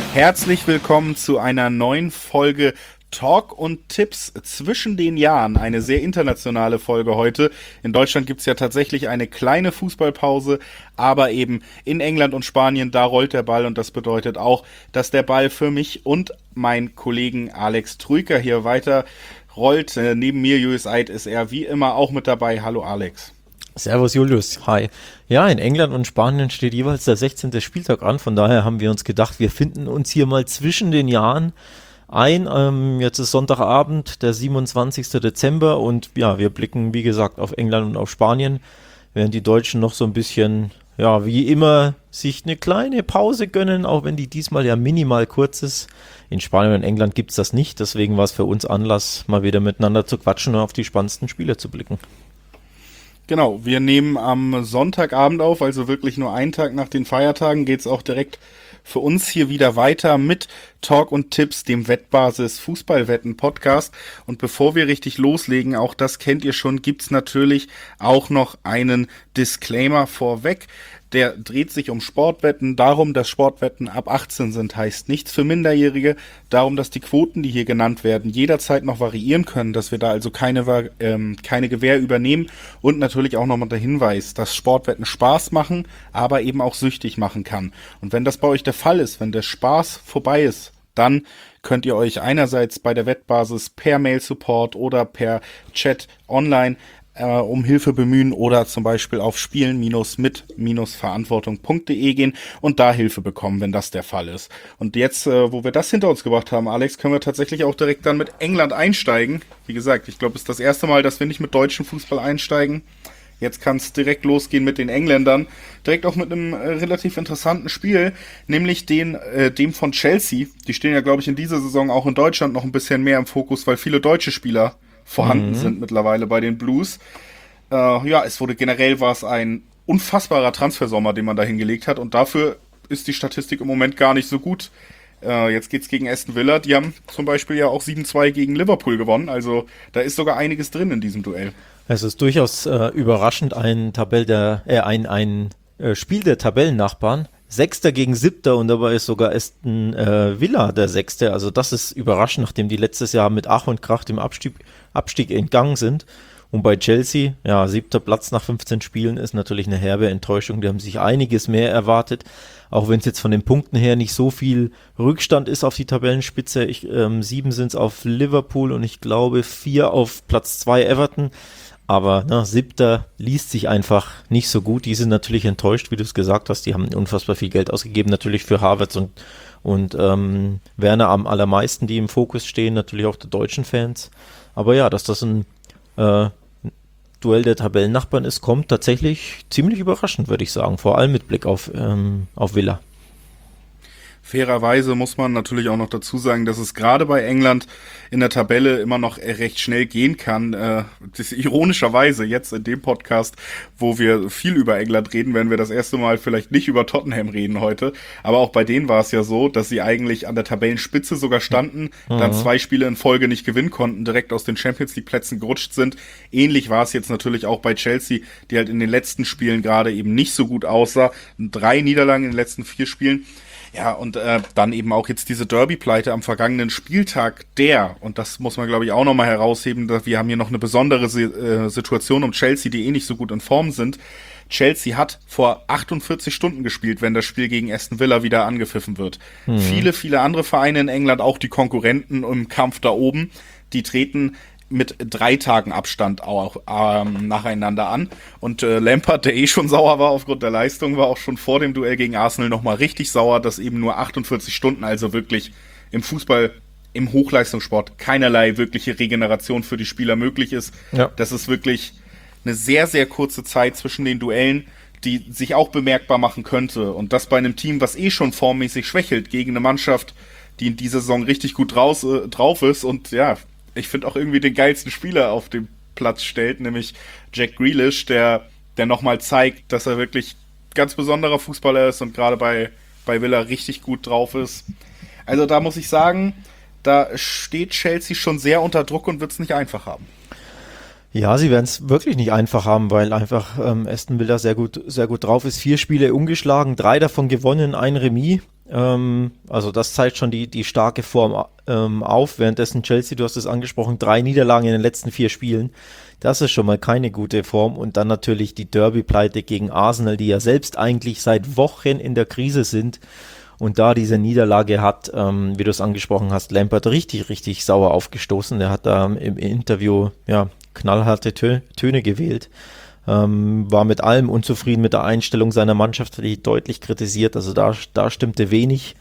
Herzlich willkommen zu einer neuen Folge Talk und Tipps zwischen den Jahren. Eine sehr internationale Folge heute. In Deutschland gibt's ja tatsächlich eine kleine Fußballpause, aber eben in England und Spanien, da rollt der Ball und das bedeutet auch, dass der Ball für mich und meinen Kollegen Alex Trüker hier weiter rollt. Neben mir, Julius Eid, ist er wie immer auch mit dabei. Hallo Alex. Servus Julius, hi. Ja, in England und Spanien steht jeweils der 16. Spieltag an, von daher haben wir uns gedacht, wir finden uns hier mal zwischen den Jahren ein. Jetzt ist Sonntagabend, der 27. Dezember und ja, wir blicken wie gesagt auf England und auf Spanien, während die Deutschen noch so ein bisschen, ja, wie immer, sich eine kleine Pause gönnen, auch wenn die diesmal ja minimal kurz ist. In Spanien und England gibt's das nicht, deswegen war es für uns Anlass, mal wieder miteinander zu quatschen und auf die spannendsten Spiele zu blicken. Genau, wir nehmen am Sonntagabend auf, also wirklich nur einen Tag nach den Feiertagen, geht's auch direkt für uns hier wieder weiter mit Talk und Tipps, dem Wettbasis Fußballwetten Podcast. Und bevor wir richtig loslegen, auch das kennt ihr schon, gibt's natürlich auch noch einen Disclaimer vorweg. Der dreht sich um Sportwetten, darum, dass Sportwetten ab 18 sind, heißt nichts für Minderjährige, darum, dass die Quoten, die hier genannt werden, jederzeit noch variieren können, dass wir da also keine Gewähr übernehmen und natürlich auch nochmal der Hinweis, dass Sportwetten Spaß machen, aber eben auch süchtig machen kann. Und wenn das bei euch der Fall ist, wenn der Spaß vorbei ist, dann könnt ihr euch einerseits bei der Wettbasis per Mail-Support oder per Chat online um Hilfe bemühen oder zum Beispiel auf spielen-mit-verantwortung.de gehen und da Hilfe bekommen, wenn das der Fall ist. Und jetzt, wo wir das hinter uns gebracht haben, Alex, können wir tatsächlich auch direkt dann mit England einsteigen. Wie gesagt, ich glaube, es ist das erste Mal, dass wir nicht mit deutschem Fußball einsteigen. Jetzt kann es direkt losgehen mit den Engländern. Direkt auch mit einem relativ interessanten Spiel, nämlich dem von Chelsea. Die stehen ja, glaube ich, in dieser Saison auch in Deutschland noch ein bisschen mehr im Fokus, weil viele deutsche Spieler vorhanden sind mittlerweile bei den Blues. War es ein unfassbarer Transfersommer, den man da hingelegt hat. Und dafür ist die Statistik im Moment gar nicht so gut. Jetzt geht's gegen Aston Villa. Die haben zum Beispiel ja auch 7-2 gegen Liverpool gewonnen. Also da ist sogar einiges drin in diesem Duell. Es ist durchaus überraschend, ein Spiel der Tabellennachbarn. Sechster gegen Siebter und dabei ist sogar Aston Villa der Sechste. Also das ist überraschend, nachdem die letztes Jahr mit Ach und Krach dem Abstieg entgangen sind. Und bei Chelsea, ja, 7. Platz nach 15 Spielen ist natürlich eine herbe Enttäuschung. Die haben sich einiges mehr erwartet, auch wenn es jetzt von den Punkten her nicht so viel Rückstand ist auf die Tabellenspitze. 7 sind es auf Liverpool und ich glaube 4 auf Platz 2 Everton. Aber 7. liest sich einfach nicht so gut. Die sind natürlich enttäuscht, wie du es gesagt hast. Die haben unfassbar viel Geld ausgegeben, natürlich für Havertz und Werner am allermeisten, die im Fokus stehen, natürlich auch der deutschen Fans. Aber ja, dass das ein Duell der Tabellennachbarn ist, kommt tatsächlich ziemlich überraschend, würde ich sagen. Vor allem mit Blick auf Villa. Fairerweise muss man natürlich auch noch dazu sagen, dass es gerade bei England in der Tabelle immer noch recht schnell gehen kann. Das ist ironischerweise jetzt in dem Podcast, wo wir viel über England reden, werden wir das erste Mal vielleicht nicht über Tottenham reden heute. Aber auch bei denen war es ja so, dass sie eigentlich an der Tabellenspitze sogar standen, dann 2 Spiele in Folge nicht gewinnen konnten, direkt aus den Champions-League-Plätzen gerutscht sind. Ähnlich war es jetzt natürlich auch bei Chelsea, die halt in den letzten Spielen gerade eben nicht so gut aussah. 3 Niederlagen in den letzten 4 Spielen. Ja, und dann eben auch jetzt diese Derby-Pleite am vergangenen Spieltag, und das muss man, glaube ich, auch nochmal herausheben, dass wir haben hier noch eine besondere Situation um Chelsea, die eh nicht so gut in Form sind. Chelsea hat vor 48 Stunden gespielt, wenn das Spiel gegen Aston Villa wieder angepfiffen wird. Viele, viele andere Vereine in England, auch die Konkurrenten im Kampf da oben, die treten mit 3 Tagen Abstand auch nacheinander an. Und Lampard, der schon sauer war aufgrund der Leistung, war auch schon vor dem Duell gegen Arsenal nochmal richtig sauer, dass eben nur 48 Stunden, also wirklich im Fußball, im Hochleistungssport, keinerlei wirkliche Regeneration für die Spieler möglich ist. Ja. Das ist wirklich eine sehr, sehr kurze Zeit zwischen den Duellen, die sich auch bemerkbar machen könnte. Und das bei einem Team, was schon formmäßig schwächelt, gegen eine Mannschaft, die in dieser Saison richtig gut drauf ist und ja, ich finde auch irgendwie den geilsten Spieler auf dem Platz stellt, nämlich Jack Grealish, der nochmal zeigt, dass er wirklich ganz besonderer Fußballer ist und gerade bei Villa richtig gut drauf ist. Also da muss ich sagen, da steht Chelsea schon sehr unter Druck und wird es nicht einfach haben. Ja, sie werden es wirklich nicht einfach haben, weil einfach Aston Villa sehr gut drauf ist. 4 Spiele ungeschlagen, 3 davon gewonnen, 1 Remis. Also das zeigt schon die starke Form auf. Währenddessen Chelsea, du hast es angesprochen, 3 Niederlagen in den letzten 4 Spielen. Das ist schon mal keine gute Form. Und dann natürlich die Derby-Pleite gegen Arsenal, die ja selbst eigentlich seit Wochen in der Krise sind. Und da diese Niederlage hat, wie du es angesprochen hast, Lampard richtig, richtig sauer aufgestoßen. Der hat da im Interview knallharte Töne gewählt. War mit allem unzufrieden mit der Einstellung seiner Mannschaft, hat die deutlich kritisiert. Also da stimmte wenig.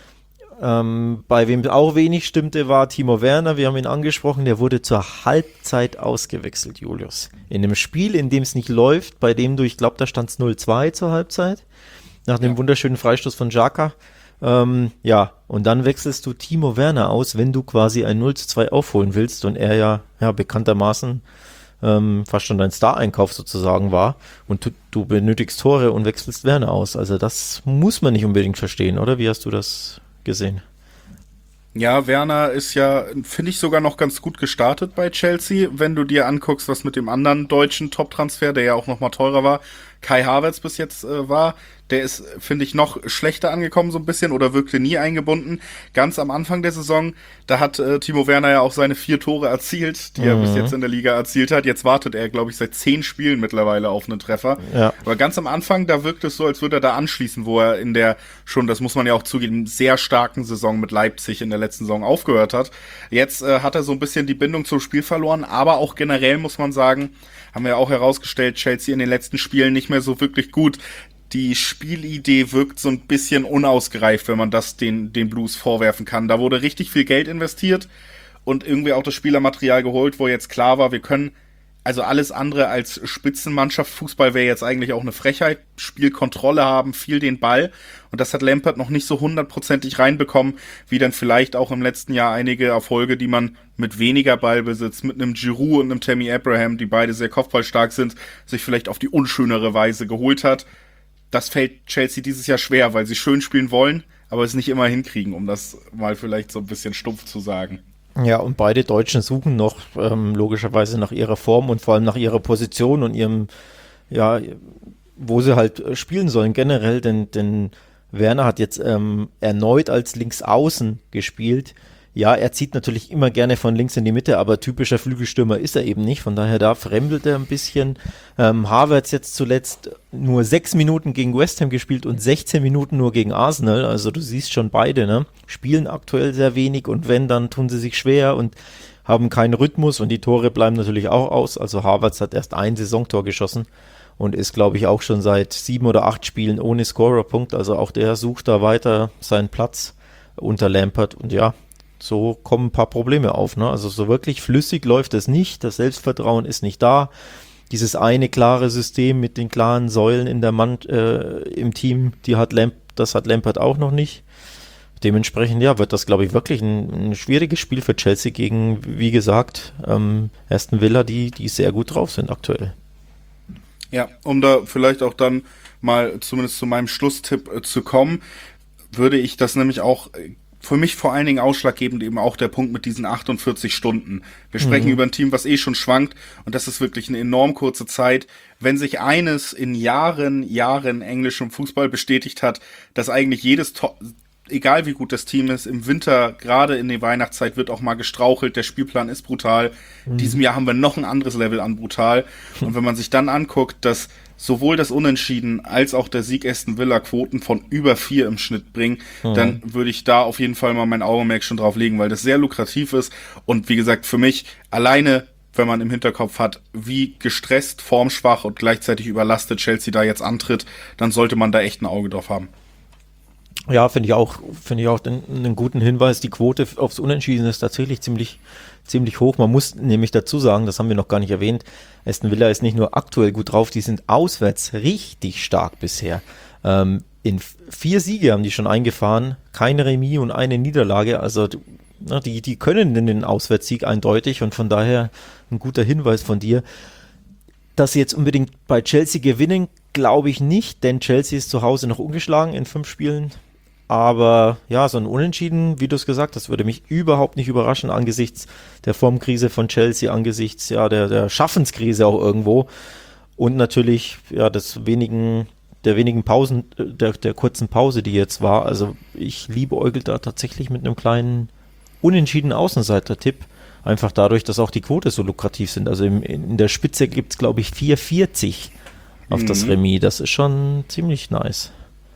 Bei wem auch wenig stimmte, war Timo Werner. Wir haben ihn angesprochen, der wurde zur Halbzeit ausgewechselt, Julius. In einem Spiel, in dem es nicht läuft, bei dem ich glaube, da stand es 0-2 zur Halbzeit. Nach dem wunderschönen Freistoß von Xhaka. Und dann wechselst du Timo Werner aus, wenn du quasi ein 0-2 aufholen willst und er ja bekanntermaßen fast schon dein Star-Einkauf sozusagen war und du benötigst Tore und wechselst Werner aus. Also das muss man nicht unbedingt verstehen, oder? Wie hast du das gesehen? Ja, Werner ist ja, finde ich, sogar noch ganz gut gestartet bei Chelsea, wenn du dir anguckst, was mit dem anderen deutschen Top-Transfer, der ja auch nochmal teurer war, Kai Havertz bis jetzt war. Der ist, finde ich, noch schlechter angekommen so ein bisschen oder wirkte nie eingebunden. Ganz am Anfang der Saison, da hat Timo Werner ja auch seine 4 Tore erzielt, die er bis jetzt in der Liga erzielt hat. Jetzt wartet er, glaube ich, seit 10 Spielen mittlerweile auf einen Treffer. Ja. Aber ganz am Anfang, da wirkt es so, als würde er da anschließen, wo er in der schon, das muss man ja auch zugeben, sehr starken Saison mit Leipzig in der letzten Saison aufgehört hat. Jetzt hat er so ein bisschen die Bindung zum Spiel verloren, aber auch generell muss man sagen, haben wir ja auch herausgestellt, Chelsea in den letzten Spielen nicht mehr so wirklich gut. Die Spielidee wirkt so ein bisschen unausgereift, wenn man das den Blues vorwerfen kann. Da wurde richtig viel Geld investiert und irgendwie auch das Spielermaterial geholt, wo jetzt klar war, wir können, also alles andere als Spitzenmannschaft, Fußball wäre jetzt eigentlich auch eine Frechheit, Spielkontrolle haben, viel den Ball und das hat Lampard noch nicht so 100%ig reinbekommen, wie dann vielleicht auch im letzten Jahr einige Erfolge, die man mit weniger Ballbesitz, mit einem Giroud und einem Tammy Abraham, die beide sehr kopfballstark sind, sich vielleicht auf die unschönere Weise geholt hat. Das fällt Chelsea dieses Jahr schwer, weil sie schön spielen wollen, aber es nicht immer hinkriegen, um das mal vielleicht so ein bisschen stumpf zu sagen. Ja, und beide Deutschen suchen noch logischerweise nach ihrer Form und vor allem nach ihrer Position und ihrem, wo sie halt spielen sollen generell, denn Werner hat jetzt erneut als Linksaußen gespielt. Ja, er zieht natürlich immer gerne von links in die Mitte, aber typischer Flügelstürmer ist er eben nicht. Von daher, da fremdelt er ein bisschen. Havertz jetzt zuletzt nur 6 Minuten gegen West Ham gespielt und 16 Minuten nur gegen Arsenal. Also du siehst schon beide, ne? Spielen aktuell sehr wenig und wenn, dann tun sie sich schwer und haben keinen Rhythmus und die Tore bleiben natürlich auch aus. Also Havertz hat erst ein Saisontor geschossen und ist, glaube ich, auch schon seit 7 oder 8 Spielen ohne Scorerpunkt. Also auch der sucht da weiter seinen Platz unter Lampard und ja, so kommen ein paar Probleme auf, ne? Also so wirklich flüssig läuft es nicht, das Selbstvertrauen ist nicht da. Dieses eine klare System mit den klaren Säulen in der im Team, das hat Lampard auch noch nicht. Dementsprechend, wird das, glaube ich, wirklich ein schwieriges Spiel für Chelsea gegen, wie gesagt, Aston Villa, die sehr gut drauf sind aktuell. Ja, um da vielleicht auch dann mal zumindest zu meinem Schlusstipp zu kommen, würde ich das nämlich auch für mich vor allen Dingen ausschlaggebend eben auch der Punkt mit diesen 48 Stunden. Wir sprechen über ein Team, was schon schwankt und das ist wirklich eine enorm kurze Zeit. Wenn sich eines in Jahren englischem Fußball bestätigt hat, dass eigentlich jedes egal wie gut das Team ist, im Winter, gerade in der Weihnachtszeit, wird auch mal gestrauchelt, der Spielplan ist brutal. In diesem Jahr haben wir noch ein anderes Level an brutal. Und wenn man sich dann anguckt, dass sowohl das Unentschieden als auch der Sieg Aston Villa Quoten von über 4 im Schnitt bringen, dann würde ich da auf jeden Fall mal mein Augenmerk schon drauf legen, weil das sehr lukrativ ist. Und wie gesagt, für mich alleine, wenn man im Hinterkopf hat, wie gestresst, formschwach und gleichzeitig überlastet Chelsea da jetzt antritt, dann sollte man da echt ein Auge drauf haben. Ja, finde ich auch einen guten Hinweis. Die Quote aufs Unentschieden ist tatsächlich ziemlich hoch. Man muss nämlich dazu sagen, das haben wir noch gar nicht erwähnt, Aston Villa ist nicht nur aktuell gut drauf, die sind auswärts richtig stark bisher. In 4 Siege haben die schon eingefahren, keine Remis und eine Niederlage. Also die können den Auswärtssieg eindeutig und von daher ein guter Hinweis von dir. Dass sie jetzt unbedingt bei Chelsea gewinnen, glaube ich nicht, denn Chelsea ist zu Hause noch ungeschlagen in 5 Spielen. Aber ja, so ein Unentschieden, wie du es gesagt hast, würde mich überhaupt nicht überraschen angesichts der Formkrise von Chelsea, angesichts der Schaffenskrise auch irgendwo und natürlich des wenigen der wenigen Pausen, der kurzen Pause, die jetzt war. Also ich liebäugel da tatsächlich mit einem kleinen unentschiedenen Außenseiter-Tipp. Einfach dadurch, dass auch die Quote so lukrativ sind. Also in der Spitze gibt es, glaube ich, 4,40 auf das Remis. Das ist schon ziemlich nice.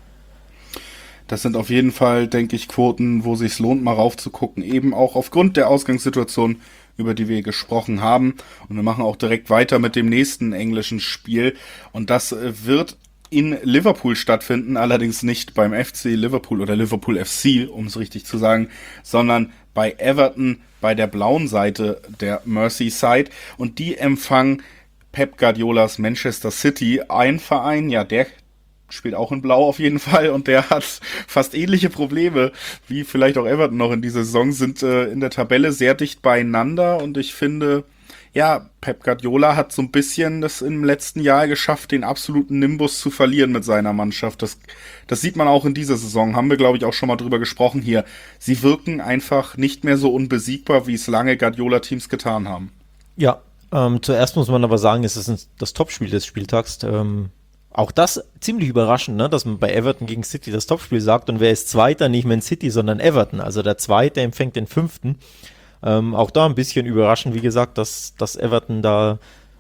Das sind auf jeden Fall, denke ich, Quoten, wo es sich lohnt, mal raufzugucken. Eben auch aufgrund der Ausgangssituation, über die wir gesprochen haben. Und wir machen auch direkt weiter mit dem nächsten englischen Spiel. Und das wird in Liverpool stattfinden, allerdings nicht beim FC Liverpool oder Liverpool FC, um es richtig zu sagen, sondern bei Everton, bei der blauen Seite der Merseyside. Und die empfangen Pep Guardiolas Manchester City, ein Verein, ja, der spielt auch in Blau auf jeden Fall und der hat fast ähnliche Probleme wie vielleicht auch Everton noch in dieser Saison, sind in der Tabelle sehr dicht beieinander und ich finde, ja, Pep Guardiola hat so ein bisschen das im letzten Jahr geschafft, den absoluten Nimbus zu verlieren mit seiner Mannschaft. Das sieht man auch in dieser Saison, haben wir glaube ich auch schon mal drüber gesprochen hier. Sie wirken einfach nicht mehr so unbesiegbar, wie es lange Guardiola-Teams getan haben. Ja, zuerst muss man aber sagen, es ist das Topspiel des Spieltags. Auch das ziemlich überraschend, ne, dass man bei Everton gegen City das Topspiel sagt und wer ist Zweiter, nicht Man City, sondern Everton. Also der Zweite empfängt den Fünften. Auch da ein bisschen überraschend, wie gesagt, dass Everton da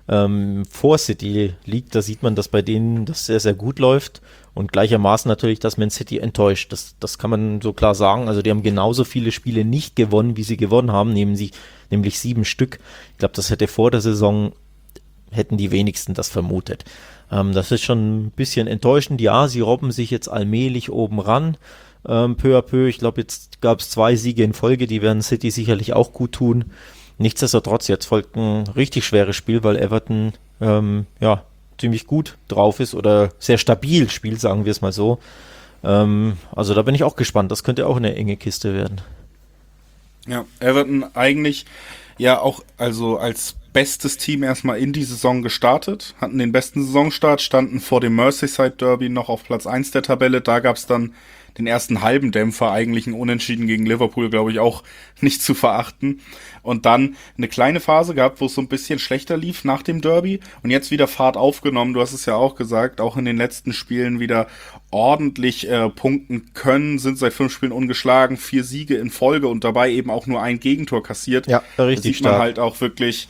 vor City liegt. Da sieht man, dass bei denen das sehr, sehr gut läuft und gleichermaßen natürlich, dass Man City enttäuscht. Das kann man so klar sagen. Also die haben genauso viele Spiele nicht gewonnen, wie sie gewonnen haben, nämlich 7 Stück. Ich glaube, das hätte vor der Saison, hätten die wenigsten das vermutet. Das ist schon ein bisschen enttäuschend. Ja, sie robben sich jetzt allmählich oben ran, peu à peu. Ich glaube, jetzt gab es 2 Siege in Folge, die werden City sicherlich auch gut tun. Nichtsdestotrotz, jetzt folgt ein richtig schweres Spiel, weil Everton ziemlich gut drauf ist oder sehr stabil spielt, sagen wir es mal so. Also da bin ich auch gespannt. Das könnte auch eine enge Kiste werden. Ja, Everton eigentlich ja auch also als bestes Team erstmal in die Saison gestartet, hatten den besten Saisonstart, standen vor dem Merseyside Derby noch auf Platz 1 der Tabelle. Da gab es dann den ersten halben Dämpfer, eigentlich ein Unentschieden gegen Liverpool, glaube ich, auch nicht zu verachten. Und dann eine kleine Phase gehabt, wo es so ein bisschen schlechter lief nach dem Derby und jetzt wieder Fahrt aufgenommen. Du hast es ja auch gesagt, auch in den letzten Spielen wieder ordentlich punkten können, sind seit 5 Spielen ungeschlagen, 4 Siege in Folge und dabei eben auch nur ein Gegentor kassiert. Ja, richtig da sieht man halt auch wirklich,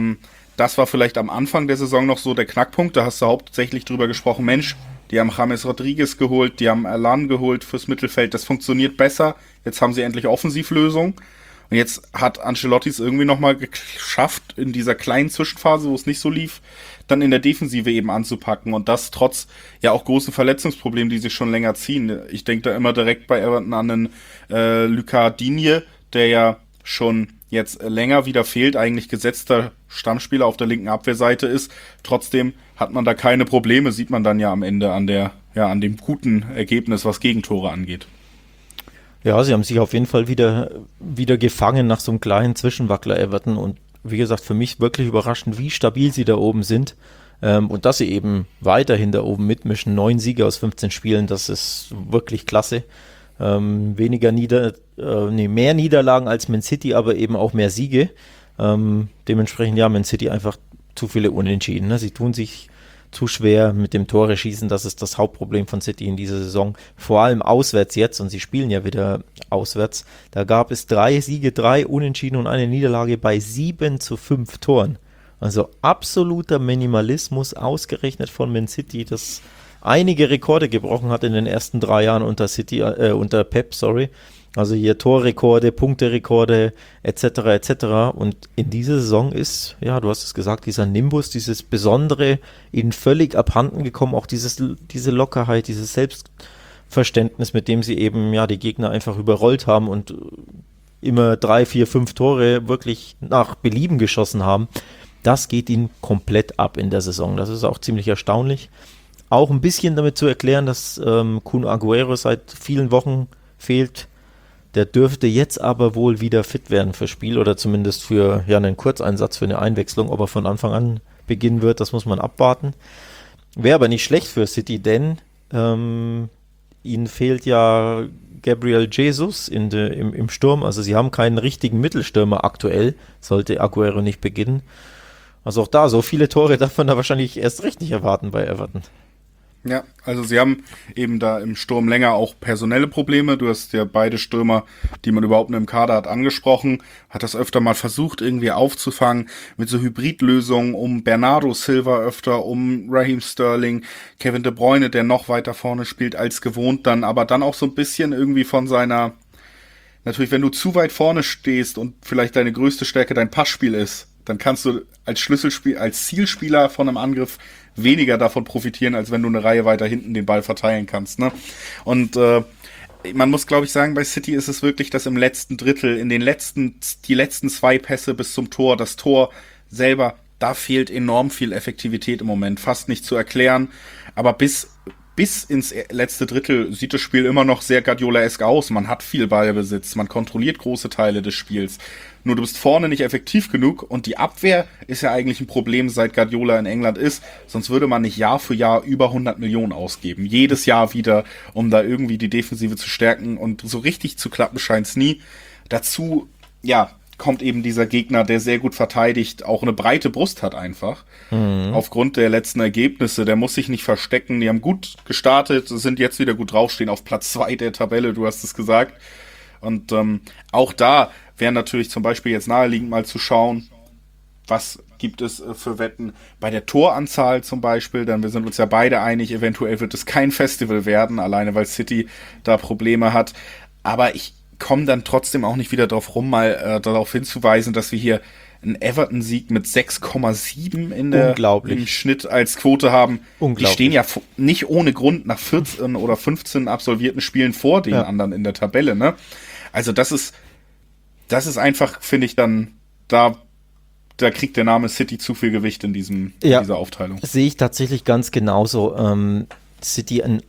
das war vielleicht am Anfang der Saison noch so der Knackpunkt, da hast du hauptsächlich drüber gesprochen, Mensch, die haben James Rodriguez geholt, die haben Alan geholt fürs Mittelfeld, das funktioniert besser, jetzt haben sie endlich Offensivlösung und jetzt hat Ancelotti es irgendwie nochmal geschafft, in dieser kleinen Zwischenphase, wo es nicht so lief, dann in der Defensive eben anzupacken und das trotz ja auch großen Verletzungsproblemen, die sich schon länger ziehen. Ich denke da immer direkt bei Everton an den Lucas Digne, der ja schon jetzt länger wieder fehlt, eigentlich gesetzter Stammspieler auf der linken Abwehrseite ist. Trotzdem hat man da keine Probleme, sieht man dann ja am Ende an dem guten Ergebnis, was Gegentore angeht. Ja, sie haben sich auf jeden Fall wieder gefangen nach so einem kleinen Zwischenwackler Everton und wie gesagt, für mich wirklich überraschend, wie stabil sie da oben sind und dass sie eben weiterhin da oben mitmischen. 9 Siege aus 15 Spielen, das ist wirklich klasse. Mehr Niederlagen als Man City, aber eben auch mehr Siege. Dementsprechend ja, Man City einfach zu viele Unentschieden. Ne? Sie tun sich zu schwer mit dem Tore schießen. Das ist das Hauptproblem von City in dieser Saison. Vor allem auswärts jetzt und sie spielen ja wieder auswärts. Da gab es 3 Siege, 3 Unentschieden und eine Niederlage bei 7-5 Toren. Also absoluter Minimalismus ausgerechnet von Man City, das einige Rekorde gebrochen hat in den ersten 3 Jahren unter Pep. Also hier Torrekorde, Punkterekorde etc. Und in dieser Saison ist, ja, du hast es gesagt, dieser Nimbus, dieses Besondere ihnen völlig abhanden gekommen, auch diese Lockerheit, dieses Selbstverständnis, mit dem sie eben ja die Gegner einfach überrollt haben und immer 3, 4, 5 Tore wirklich nach Belieben geschossen haben. Das geht ihnen komplett ab in der Saison. Das ist auch ziemlich erstaunlich. Auch ein bisschen damit zu erklären, dass Kun Aguero seit vielen Wochen fehlt. Der dürfte jetzt aber wohl wieder fit werden fürs Spiel oder zumindest für einen Kurzeinsatz, für eine Einwechslung. Ob er von Anfang an beginnen wird, das muss man abwarten. Wäre aber nicht schlecht für City, denn ihnen fehlt ja Gabriel Jesus im Sturm. Also sie haben keinen richtigen Mittelstürmer aktuell, sollte Aguero nicht beginnen. Also auch da, so viele Tore darf man da wahrscheinlich erst recht nicht erwarten bei Everton. Ja, also sie haben eben da im Sturm länger auch personelle Probleme. Du hast ja beide Stürmer, die man überhaupt nur im Kader hat, angesprochen. Hat das öfter mal versucht, irgendwie aufzufangen mit so Hybridlösungen um Bernardo Silva öfter, um Raheem Sterling, Kevin De Bruyne, der noch weiter vorne spielt als gewohnt dann, aber dann auch so ein bisschen irgendwie von seiner... Natürlich, wenn du zu weit vorne stehst und vielleicht deine größte Stärke dein Passspiel ist, dann kannst du als Schlüsselspiel, als Zielspieler von einem Angriff weniger davon profitieren, als wenn du eine Reihe weiter hinten den Ball verteilen kannst, ne? Und man muss, glaube ich, sagen, bei City ist es wirklich, dass im letzten Drittel, die letzten 2 Pässe bis zum Tor, das Tor selber, da fehlt enorm viel Effektivität im Moment, fast nicht zu erklären, aber bis ins letzte Drittel sieht das Spiel immer noch sehr Guardiola-esk aus. Man hat viel Ballbesitz, man kontrolliert große Teile des Spiels. Nur du bist vorne nicht effektiv genug und die Abwehr ist ja eigentlich ein Problem, seit Guardiola in England ist. Sonst würde man nicht Jahr für Jahr über 100 Millionen ausgeben. Jedes Jahr wieder, um da irgendwie die Defensive zu stärken. Und so richtig zu klappen scheint's nie. Dazu, ja, kommt eben dieser Gegner, der sehr gut verteidigt, auch eine breite Brust hat einfach. Aufgrund der letzten Ergebnisse, der muss sich nicht verstecken. Die haben gut gestartet, sind jetzt wieder gut draufstehen auf Platz 2 der Tabelle, du hast es gesagt. Und auch da wäre natürlich zum Beispiel jetzt naheliegend mal zu schauen, was gibt es für Wetten bei der Toranzahl zum Beispiel, denn wir sind uns ja beide einig, eventuell wird es kein Festival werden, alleine weil City da Probleme hat. Aber ich komme dann trotzdem auch nicht wieder drauf rum, mal darauf hinzuweisen, dass wir hier einen Everton-Sieg mit 6,7 im Schnitt als Quote haben. Die stehen ja nicht ohne Grund nach 14 oder 15 absolvierten Spielen vor den anderen in der Tabelle, ne? Also das ist einfach, finde ich, dann da kriegt der Name City zu viel Gewicht in dieser Aufteilung. Sehe ich tatsächlich ganz genauso. City eine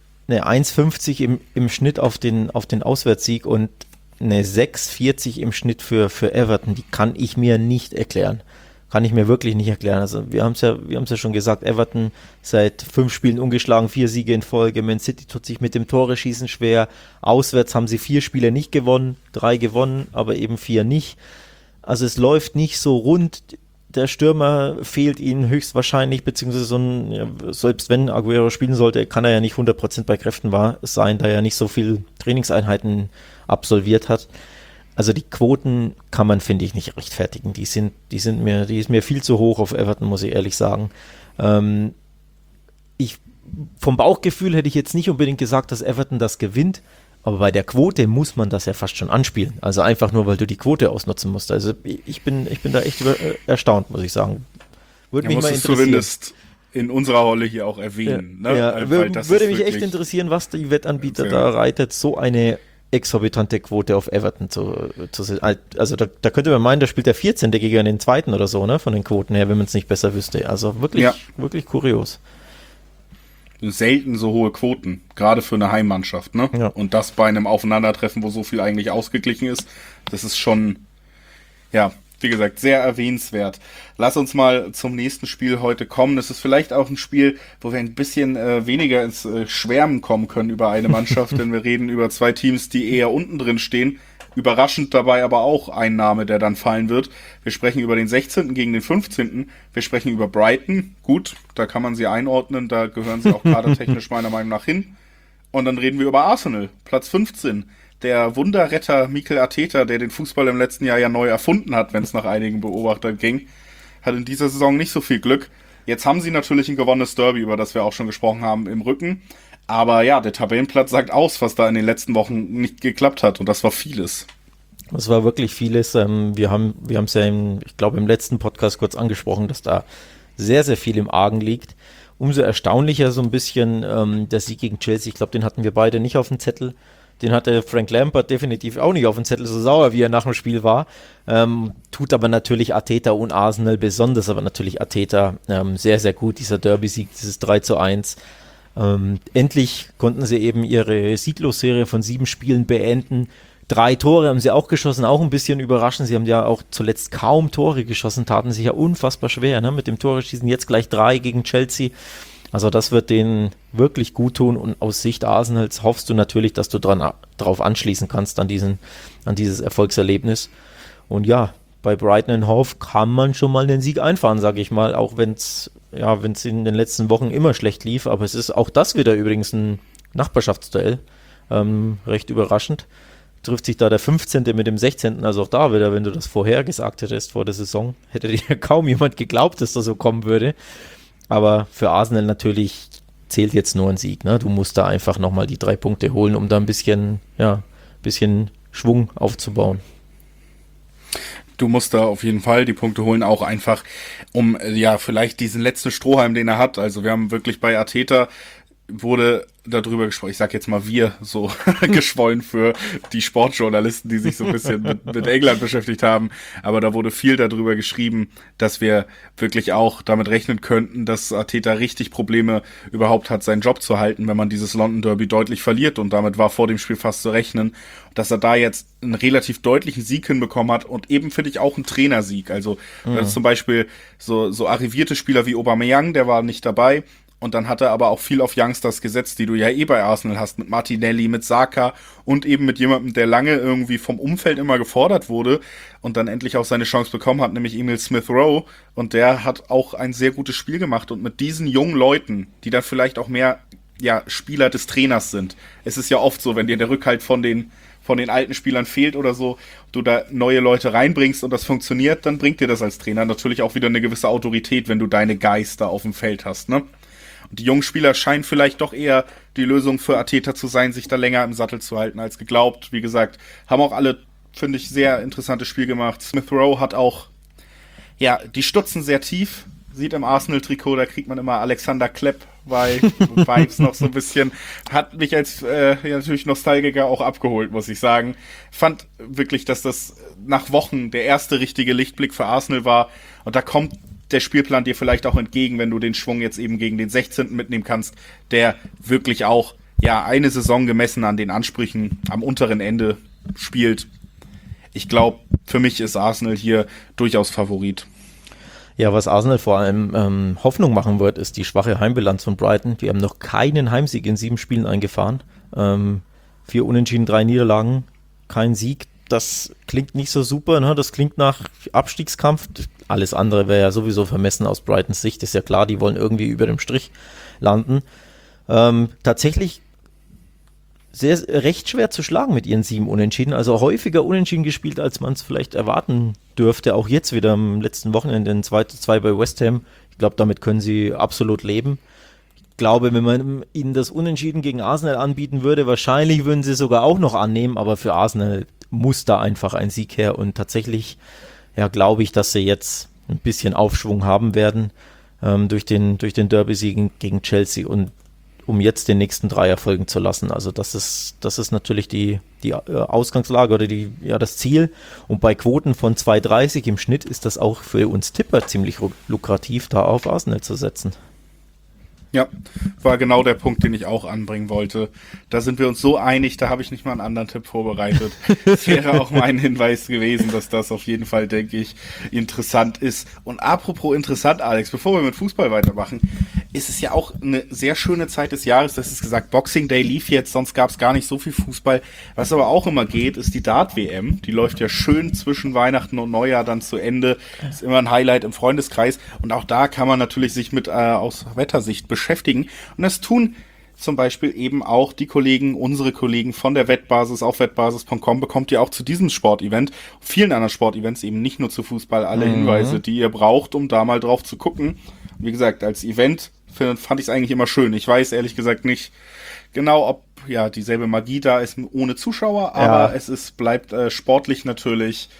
1,50 im Schnitt auf den Auswärtssieg und eine 6,40 im Schnitt für Everton, die kann ich mir nicht erklären. Kann ich mir wirklich nicht erklären. Also wir haben es ja schon gesagt, Everton seit 5 Spielen ungeschlagen, 4 Siege in Folge. Man City tut sich mit dem Tore-Schießen schwer. Auswärts haben sie 4 Spiele nicht gewonnen, 3 gewonnen, aber eben 4 nicht. Also es läuft nicht so rund. Der Stürmer fehlt ihnen höchstwahrscheinlich, beziehungsweise selbst wenn Aguero spielen sollte, kann er ja nicht 100% bei Kräften sein, da er nicht so viel Trainingseinheiten absolviert hat. Also die Quoten kann man, finde ich, nicht rechtfertigen. Die ist mir viel zu hoch auf Everton, muss ich ehrlich sagen. Vom Bauchgefühl hätte ich jetzt nicht unbedingt gesagt, dass Everton das gewinnt, aber bei der Quote muss man das ja fast schon anspielen. Also einfach nur, weil du die Quote ausnutzen musst. Also ich bin da echt erstaunt, muss ich sagen. Würde mich mal interessieren. Zumindest in unserer Rolle hier auch erwähnen. Ja, ne? Ja, würde mich echt interessieren, was die Wettanbieter da reitet, so eine exorbitante Quote auf Everton zu also da könnte man meinen, da spielt der 14. gegen den 2. oder so, ne, von den Quoten her, wenn man es nicht besser wüsste. Also wirklich kurios. Selten so hohe Quoten, gerade für eine Heimmannschaft, ne? Ja. Und das bei einem Aufeinandertreffen, wo so viel eigentlich ausgeglichen ist, das ist schon, ja, wie gesagt, sehr erwähnenswert. Lass uns mal zum nächsten Spiel heute kommen. Das ist vielleicht auch ein Spiel, wo wir ein bisschen weniger ins Schwärmen kommen können über eine Mannschaft, denn wir reden über 2 Teams, die eher unten drin stehen. Überraschend dabei aber auch ein Name, der dann fallen wird. Wir sprechen über den 16. gegen den 15. Wir sprechen über Brighton. Gut, da kann man sie einordnen. Da gehören sie auch kadertechnisch meiner Meinung nach hin. Und dann reden wir über Arsenal, Platz 15. Der Wunderretter Mikel Arteta, der den Fußball im letzten Jahr ja neu erfunden hat, wenn es nach einigen Beobachtern ging, hat in dieser Saison nicht so viel Glück. Jetzt haben sie natürlich ein gewonnenes Derby, über das wir auch schon gesprochen haben, im Rücken. Aber ja, der Tabellenplatz sagt aus, was da in den letzten Wochen nicht geklappt hat. Und das war vieles. Das war wirklich vieles. Wir haben es ja ich glaube, im letzten Podcast kurz angesprochen, dass da sehr, sehr viel im Argen liegt. Umso erstaunlicher so ein bisschen der Sieg gegen Chelsea. Ich glaube, den hatten wir beide nicht auf dem Zettel. Den hatte Frank Lampard definitiv auch nicht auf dem Zettel, so sauer wie er nach dem Spiel war. Tut aber natürlich Arteta und Arsenal besonders, aber natürlich Arteta sehr, sehr gut. Dieser Derby-Sieg, dieses 3:1. Endlich konnten sie eben ihre Sieglosserie von 7 Spielen beenden. 3 Tore haben sie auch geschossen, auch ein bisschen überraschend. Sie haben ja auch zuletzt kaum Tore geschossen, taten sich ja unfassbar schwer, ne? Mit dem Toreschießen. Jetzt gleich 3 gegen Chelsea. Also das wird denen wirklich gut tun und aus Sicht Arsenals hoffst du natürlich, dass du drauf anschließen kannst an dieses Erfolgserlebnis. Und ja, bei Brighton and Hove kann man schon mal den Sieg einfahren, sage ich mal, auch wenn es in den letzten Wochen immer schlecht lief, aber es ist auch das wieder übrigens ein Nachbarschaftsduell, recht überraschend. Trifft sich da der 15. mit dem 16., also auch da wieder, wenn du das vorher gesagt hättest vor der Saison, hätte dir kaum jemand geglaubt, dass das so kommen würde. Aber für Arsenal natürlich zählt jetzt nur ein Sieg, ne? Du musst da einfach nochmal die 3 Punkte holen, um da ein bisschen Schwung aufzubauen. Du musst da auf jeden Fall die Punkte holen, auch einfach, um vielleicht diesen letzten Strohhalm, den er hat. Also wir haben wirklich bei Arteta wurde darüber gesprochen, ich sag jetzt mal wir, so geschwollen für die Sportjournalisten, die sich so ein bisschen mit England beschäftigt haben, aber da wurde viel darüber geschrieben, dass wir wirklich auch damit rechnen könnten, dass Arteta richtig Probleme überhaupt hat, seinen Job zu halten, wenn man dieses London Derby deutlich verliert, und damit war vor dem Spiel fast zu rechnen, dass er da jetzt einen relativ deutlichen Sieg hinbekommen hat und eben, finde ich, auch einen Trainersieg. Also das ist zum Beispiel so arrivierte Spieler wie Aubameyang, der war nicht dabei. Und dann hat er aber auch viel auf Youngsters gesetzt, die du ja bei Arsenal hast, mit Martinelli, mit Saka und eben mit jemandem, der lange irgendwie vom Umfeld immer gefordert wurde und dann endlich auch seine Chance bekommen hat, nämlich Emil Smith-Rowe. Und der hat auch ein sehr gutes Spiel gemacht. Und mit diesen jungen Leuten, die dann vielleicht auch mehr Spieler des Trainers sind. Es ist ja oft so, wenn dir der Rückhalt von den alten Spielern fehlt oder so, du da neue Leute reinbringst und das funktioniert, dann bringt dir das als Trainer natürlich auch wieder eine gewisse Autorität, wenn du deine Geister auf dem Feld hast, ne? Und die jungen Spieler scheinen vielleicht doch eher die Lösung für Arteta zu sein, sich da länger im Sattel zu halten als geglaubt. Wie gesagt, haben auch alle, finde ich, sehr interessantes Spiel gemacht. Smith Rowe hat auch, die stutzen sehr tief, sieht im Arsenal-Trikot, da kriegt man immer Alexander Klepp bei Vibes noch so ein bisschen. Hat mich als natürlich Nostalgiker auch abgeholt, muss ich sagen. Fand wirklich, dass das nach Wochen der erste richtige Lichtblick für Arsenal war. Und da kommt der Spielplan dir vielleicht auch entgegen, wenn du den Schwung jetzt eben gegen den 16. mitnehmen kannst, der wirklich auch eine Saison gemessen an den Ansprüchen am unteren Ende spielt. Ich glaube, für mich ist Arsenal hier durchaus Favorit. Ja, was Arsenal vor allem Hoffnung machen wird, ist die schwache Heimbilanz von Brighton. Die haben noch keinen Heimsieg in 7 Spielen eingefahren. 4 Unentschieden, 3 Niederlagen, kein Sieg. Das klingt nicht so super, ne? Das klingt nach Abstiegskampf. Alles andere wäre ja sowieso vermessen aus Brightons Sicht. Ist ja klar, die wollen irgendwie über dem Strich landen. Tatsächlich recht schwer zu schlagen mit ihren 7 Unentschieden. Also häufiger Unentschieden gespielt, als man es vielleicht erwarten dürfte. Auch jetzt wieder am letzten Wochenende ein 2:2 bei West Ham. Ich glaube, damit können sie absolut leben. Ich glaube, wenn man ihnen das Unentschieden gegen Arsenal anbieten würde, wahrscheinlich würden sie sogar auch noch annehmen. Aber für Arsenal muss da einfach ein Sieg her. Und tatsächlich, glaube ich, dass sie jetzt ein bisschen Aufschwung haben werden durch den Derby-Sieg gegen Chelsea und um jetzt den nächsten Dreier folgen zu lassen. Also das ist natürlich die Ausgangslage oder das Ziel. Und bei Quoten von 2,30 im Schnitt ist das auch für uns Tipper ziemlich lukrativ, da auf Arsenal zu setzen. Ja, war genau der Punkt, den ich auch anbringen wollte. Da sind wir uns so einig, da habe ich nicht mal einen anderen Tipp vorbereitet. Es wäre auch mein Hinweis gewesen, dass das auf jeden Fall, denke ich, interessant ist. Und apropos interessant, Alex, bevor wir mit Fußball weitermachen, ist es ja auch eine sehr schöne Zeit des Jahres. Das ist gesagt, Boxing Day lief jetzt, sonst gab es gar nicht so viel Fußball. Was aber auch immer geht, ist die Dart-WM. Die läuft ja schön zwischen Weihnachten und Neujahr dann zu Ende. Ist immer ein Highlight im Freundeskreis. Und auch da kann man natürlich sich mit aus Wettersicht beschäftigen. Und das tun zum Beispiel eben auch unsere Kollegen von der Wettbasis auf wettbasis.com, bekommt ihr auch zu diesem Sportevent, vielen anderen Sportevents, eben nicht nur zu Fußball, alle Hinweise, die ihr braucht, um da mal drauf zu gucken. Wie gesagt, als Event fand ich es eigentlich immer schön. Ich weiß ehrlich gesagt nicht genau, ob dieselbe Magie da ist ohne Zuschauer, aber es bleibt sportlich natürlich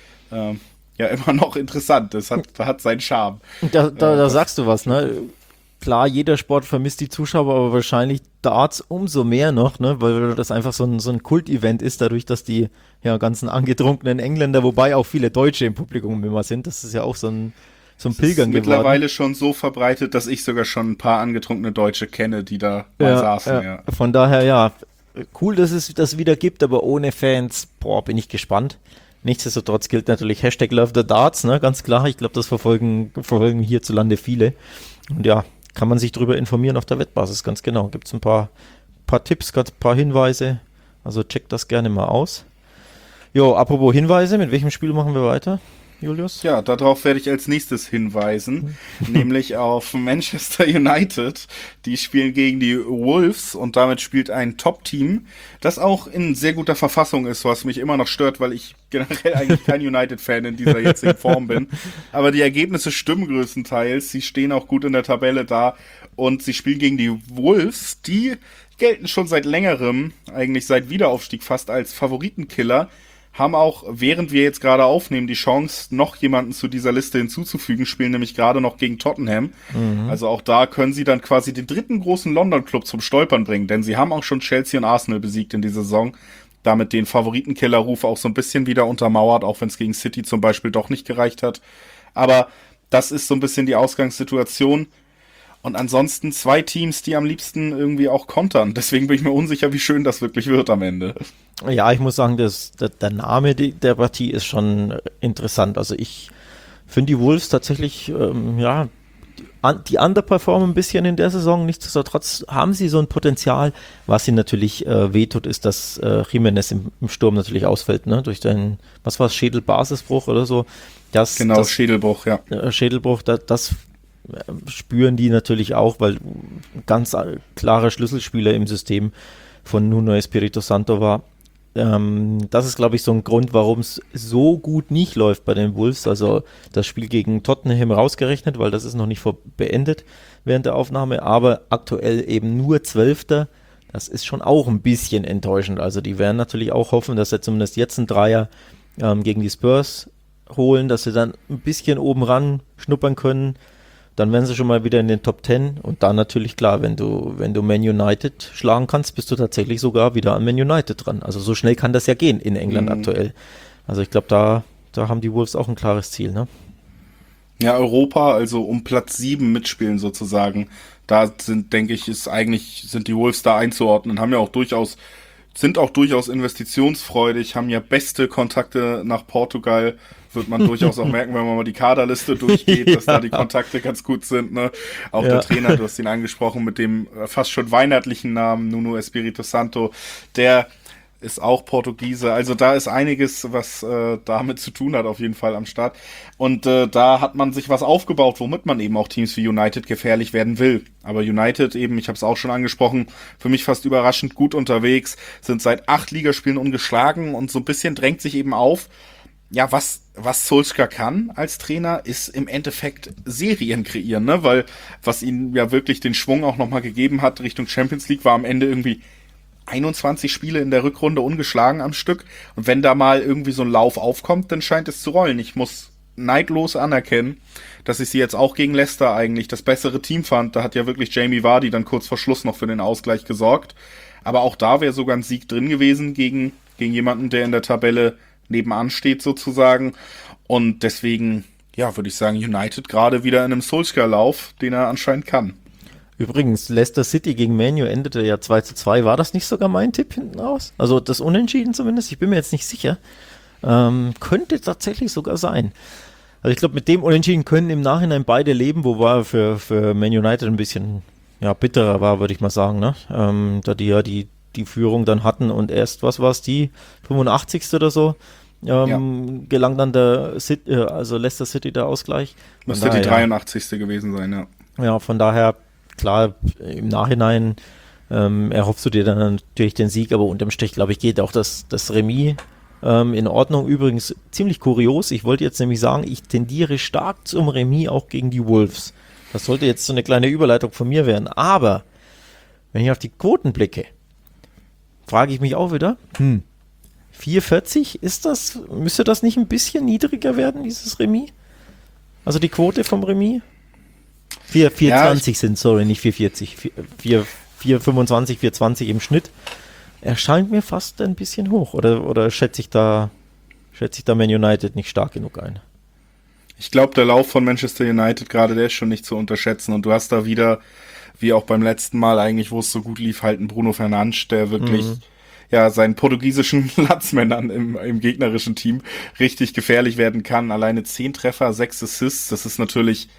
immer noch interessant. Das hat seinen Charme. Da sagst du was, ne? Klar, jeder Sport vermisst die Zuschauer, aber wahrscheinlich Darts umso mehr noch, ne? Weil das einfach so ein Kult-Event ist, dadurch, dass die ganzen angetrunkenen Engländer, wobei auch viele Deutsche im Publikum immer sind. Das ist ja auch so ein Pilgern geworden. Mittlerweile schon so verbreitet, dass ich sogar schon ein paar angetrunkene Deutsche kenne, die da mal saßen. Ja. Von daher, cool, dass es das wieder gibt, aber ohne Fans, bin ich gespannt. Nichtsdestotrotz gilt natürlich #LoveTheDarts, ne? Ganz klar. Ich glaube, das verfolgen hierzulande viele. Und kann man sich darüber informieren auf der Wettbasis, ganz genau. Gibt es ein paar Tipps, ein paar Hinweise. Also checkt das gerne mal aus. Jo, apropos Hinweise, mit welchem Spiel machen wir weiter? Julius? Ja, darauf werde ich als nächstes hinweisen, nämlich auf Manchester United. Die spielen gegen die Wolves und damit spielt ein Top-Team, das auch in sehr guter Verfassung ist, was mich immer noch stört, weil ich generell eigentlich kein United-Fan in dieser jetzigen Form bin. Aber die Ergebnisse stimmen größtenteils. Sie stehen auch gut in der Tabelle da und sie spielen gegen die Wolves. Die gelten schon seit längerem, eigentlich seit Wiederaufstieg fast, als Favoritenkiller. Haben auch, während wir jetzt gerade aufnehmen, die Chance, noch jemanden zu dieser Liste hinzuzufügen, spielen nämlich gerade noch gegen Tottenham. Also auch da können sie dann quasi den dritten großen London-Club zum Stolpern bringen, denn sie haben auch schon Chelsea und Arsenal besiegt in dieser Saison. Damit den Favoritenkiller-Ruf auch so ein bisschen wieder untermauert, auch wenn es gegen City zum Beispiel doch nicht gereicht hat. Aber das ist so ein bisschen die Ausgangssituation. Und ansonsten 2 Teams, die am liebsten irgendwie auch kontern. Deswegen bin ich mir unsicher, wie schön das wirklich wird am Ende. Ja, ich muss sagen, der Name der Partie ist schon interessant. Also ich finde die Wolves tatsächlich, die underperformen ein bisschen in der Saison. Nichtsdestotrotz haben sie so ein Potenzial. Was ihnen natürlich wehtut, ist, dass Jimenez im Sturm natürlich ausfällt, ne? Durch den, was war es, Schädelbasisbruch oder so. Schädelbruch, ja. Schädelbruch, das spüren die natürlich auch, weil ganz klarer Schlüsselspieler im System von Nuno Espirito Santo war. Das ist, glaube ich, so ein Grund, warum es so gut nicht läuft bei den Wolves. Also das Spiel gegen Tottenham rausgerechnet, weil das ist noch nicht beendet während der Aufnahme, aber aktuell eben nur 12. Das ist schon auch ein bisschen enttäuschend. Also die werden natürlich auch hoffen, dass sie zumindest jetzt einen Dreier gegen die Spurs holen, dass sie dann ein bisschen oben ran schnuppern können. Dann wären sie schon mal wieder in den Top 10 und dann natürlich klar, wenn du Man United schlagen kannst, bist du tatsächlich sogar wieder an Man United dran. Also so schnell kann das ja gehen in England aktuell. Also ich glaube, da haben die Wolves auch ein klares Ziel, ne? Ja, Europa, also um Platz 7 mitspielen sozusagen. Da sind die Wolves da einzuordnen, sind auch durchaus investitionsfreudig, haben ja beste Kontakte nach Portugal. Wird man durchaus auch merken, wenn man mal die Kaderliste durchgeht, dass da die Kontakte ganz gut sind, ne? Auch der Trainer, du hast ihn angesprochen, mit dem fast schon weihnachtlichen Namen Nuno Espirito Santo, der ist auch Portugiese. Also da ist einiges, was damit zu tun hat, auf jeden Fall am Start. Und da hat man sich was aufgebaut, womit man eben auch Teams wie United gefährlich werden will. Aber United eben, ich habe es auch schon angesprochen, für mich fast überraschend gut unterwegs, sind seit 8 Ligaspielen ungeschlagen und so ein bisschen drängt sich eben auf, ja, was Solskjaer kann als Trainer, ist im Endeffekt Serien kreieren, ne? Weil was ihnen ja wirklich den Schwung auch nochmal gegeben hat Richtung Champions League, war am Ende irgendwie 21 Spiele in der Rückrunde ungeschlagen am Stück. Und wenn da mal irgendwie so ein Lauf aufkommt, dann scheint es zu rollen. Ich muss neidlos anerkennen, dass ich sie jetzt auch gegen Leicester eigentlich das bessere Team fand. Da hat ja wirklich Jamie Vardy dann kurz vor Schluss noch für den Ausgleich gesorgt. Aber auch da wäre sogar ein Sieg drin gewesen gegen jemanden, der in der Tabelle nebenan steht sozusagen. Und deswegen, ja, würde ich sagen, United gerade wieder in einem Solskjaer-Lauf, den er anscheinend kann. Übrigens, Leicester City gegen Man U endete ja 2:2. War das nicht sogar mein Tipp hinten raus? Also das Unentschieden zumindest? Ich bin mir jetzt nicht sicher. Könnte tatsächlich sogar sein. Also ich glaube, mit dem Unentschieden können im Nachhinein beide leben, wobei für Man United ein bisschen bitterer war, würde ich mal sagen, ne? Da die ja die Führung dann hatten und erst, was war es, die 85. oder so, gelang dann Leicester City der Ausgleich. Müsste die 83. gewesen sein, ja. Ja, von daher, klar, im Nachhinein erhoffst du dir dann natürlich den Sieg, aber unterm Strich, glaube ich, geht auch das Remis in Ordnung. Übrigens ziemlich kurios, ich wollte jetzt nämlich sagen, ich tendiere stark zum Remis auch gegen die Wolves. Das sollte jetzt so eine kleine Überleitung von mir werden, aber wenn ich auf die Quoten blicke, frage ich mich auch wieder, 4,40, müsste das nicht ein bisschen niedriger werden, dieses Remis? Also die Quote vom Remis? 4,20 sind, sorry, nicht 4,40. 4,25, 4,20 im Schnitt. Erscheint mir fast ein bisschen hoch. Oder schätze ich da Man United nicht stark genug ein? Ich glaube, der Lauf von Manchester United gerade, der ist schon nicht zu unterschätzen. Und du hast da wieder, wie auch beim letzten Mal eigentlich, wo es so gut lief, halt einen Bruno Fernandes, der wirklich seinen portugiesischen Landsmännern im gegnerischen Team richtig gefährlich werden kann. Alleine 10 Treffer, 6 Assists, das ist natürlich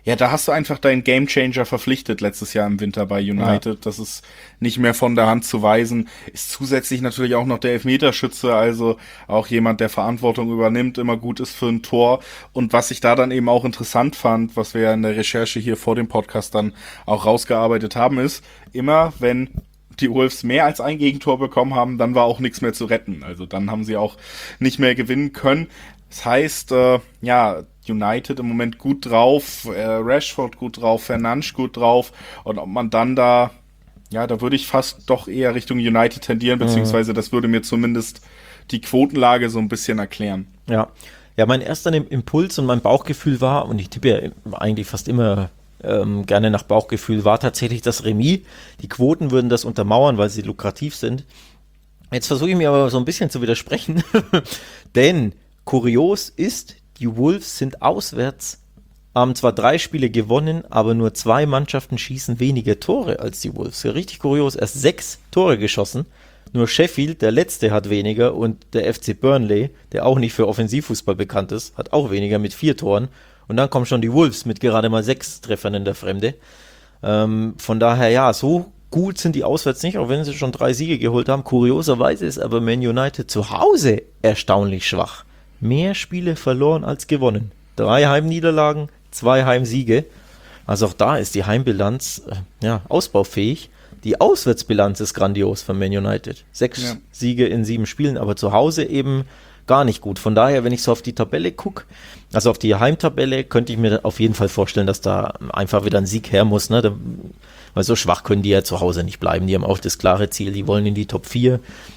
Ja, da hast du einfach deinen Gamechanger verpflichtet letztes Jahr im Winter bei United. Ja. Das ist nicht mehr von der Hand zu weisen. Ist zusätzlich natürlich auch noch der Elfmeterschütze, also auch jemand, der Verantwortung übernimmt, immer gut ist für ein Tor. Und was ich da dann eben auch interessant fand, was wir ja in der Recherche hier vor dem Podcast dann auch rausgearbeitet haben, ist, immer wenn die Wolves mehr als ein Gegentor bekommen haben, dann war auch nichts mehr zu retten. Also dann haben sie auch nicht mehr gewinnen können. Das heißt, United im Moment gut drauf, Rashford gut drauf, Fernandes gut drauf, und ob man dann da würde ich fast doch eher Richtung United tendieren, beziehungsweise das würde mir zumindest die Quotenlage so ein bisschen erklären. Ja, mein erster Impuls und mein Bauchgefühl war, und ich tippe ja eigentlich fast immer gerne nach Bauchgefühl, war tatsächlich das Remis. Die Quoten würden das untermauern, weil sie lukrativ sind. Jetzt versuche ich mir aber so ein bisschen zu widersprechen, denn kurios ist, die Wolves sind auswärts, haben zwar 3 Spiele gewonnen, aber nur 2 Mannschaften schießen weniger Tore als die Wolves. Ja, richtig kurios, erst 6 Tore geschossen. Nur Sheffield, der letzte, hat weniger, und der FC Burnley, der auch nicht für Offensivfußball bekannt ist, hat auch weniger mit 4 Toren. Und dann kommen schon die Wolves mit gerade mal 6 Treffern in der Fremde. Von daher, so gut sind die auswärts nicht, auch wenn sie schon 3 Siege geholt haben. Kurioserweise ist aber Man United zu Hause erstaunlich schwach. Mehr Spiele verloren als gewonnen. 3 Heimniederlagen, 2 Heimsiege. Also auch da ist die Heimbilanz ausbaufähig. Die Auswärtsbilanz ist grandios von Man United. 6 Siege in 7 Spielen, aber zu Hause eben gar nicht gut. Von daher, wenn ich so auf die Tabelle gucke, also auf die Heimtabelle, könnte ich mir auf jeden Fall vorstellen, dass da einfach wieder ein Sieg her muss. Ne? Weil so schwach können die ja zu Hause nicht bleiben. Die haben auch das klare Ziel, die wollen in die Top 4.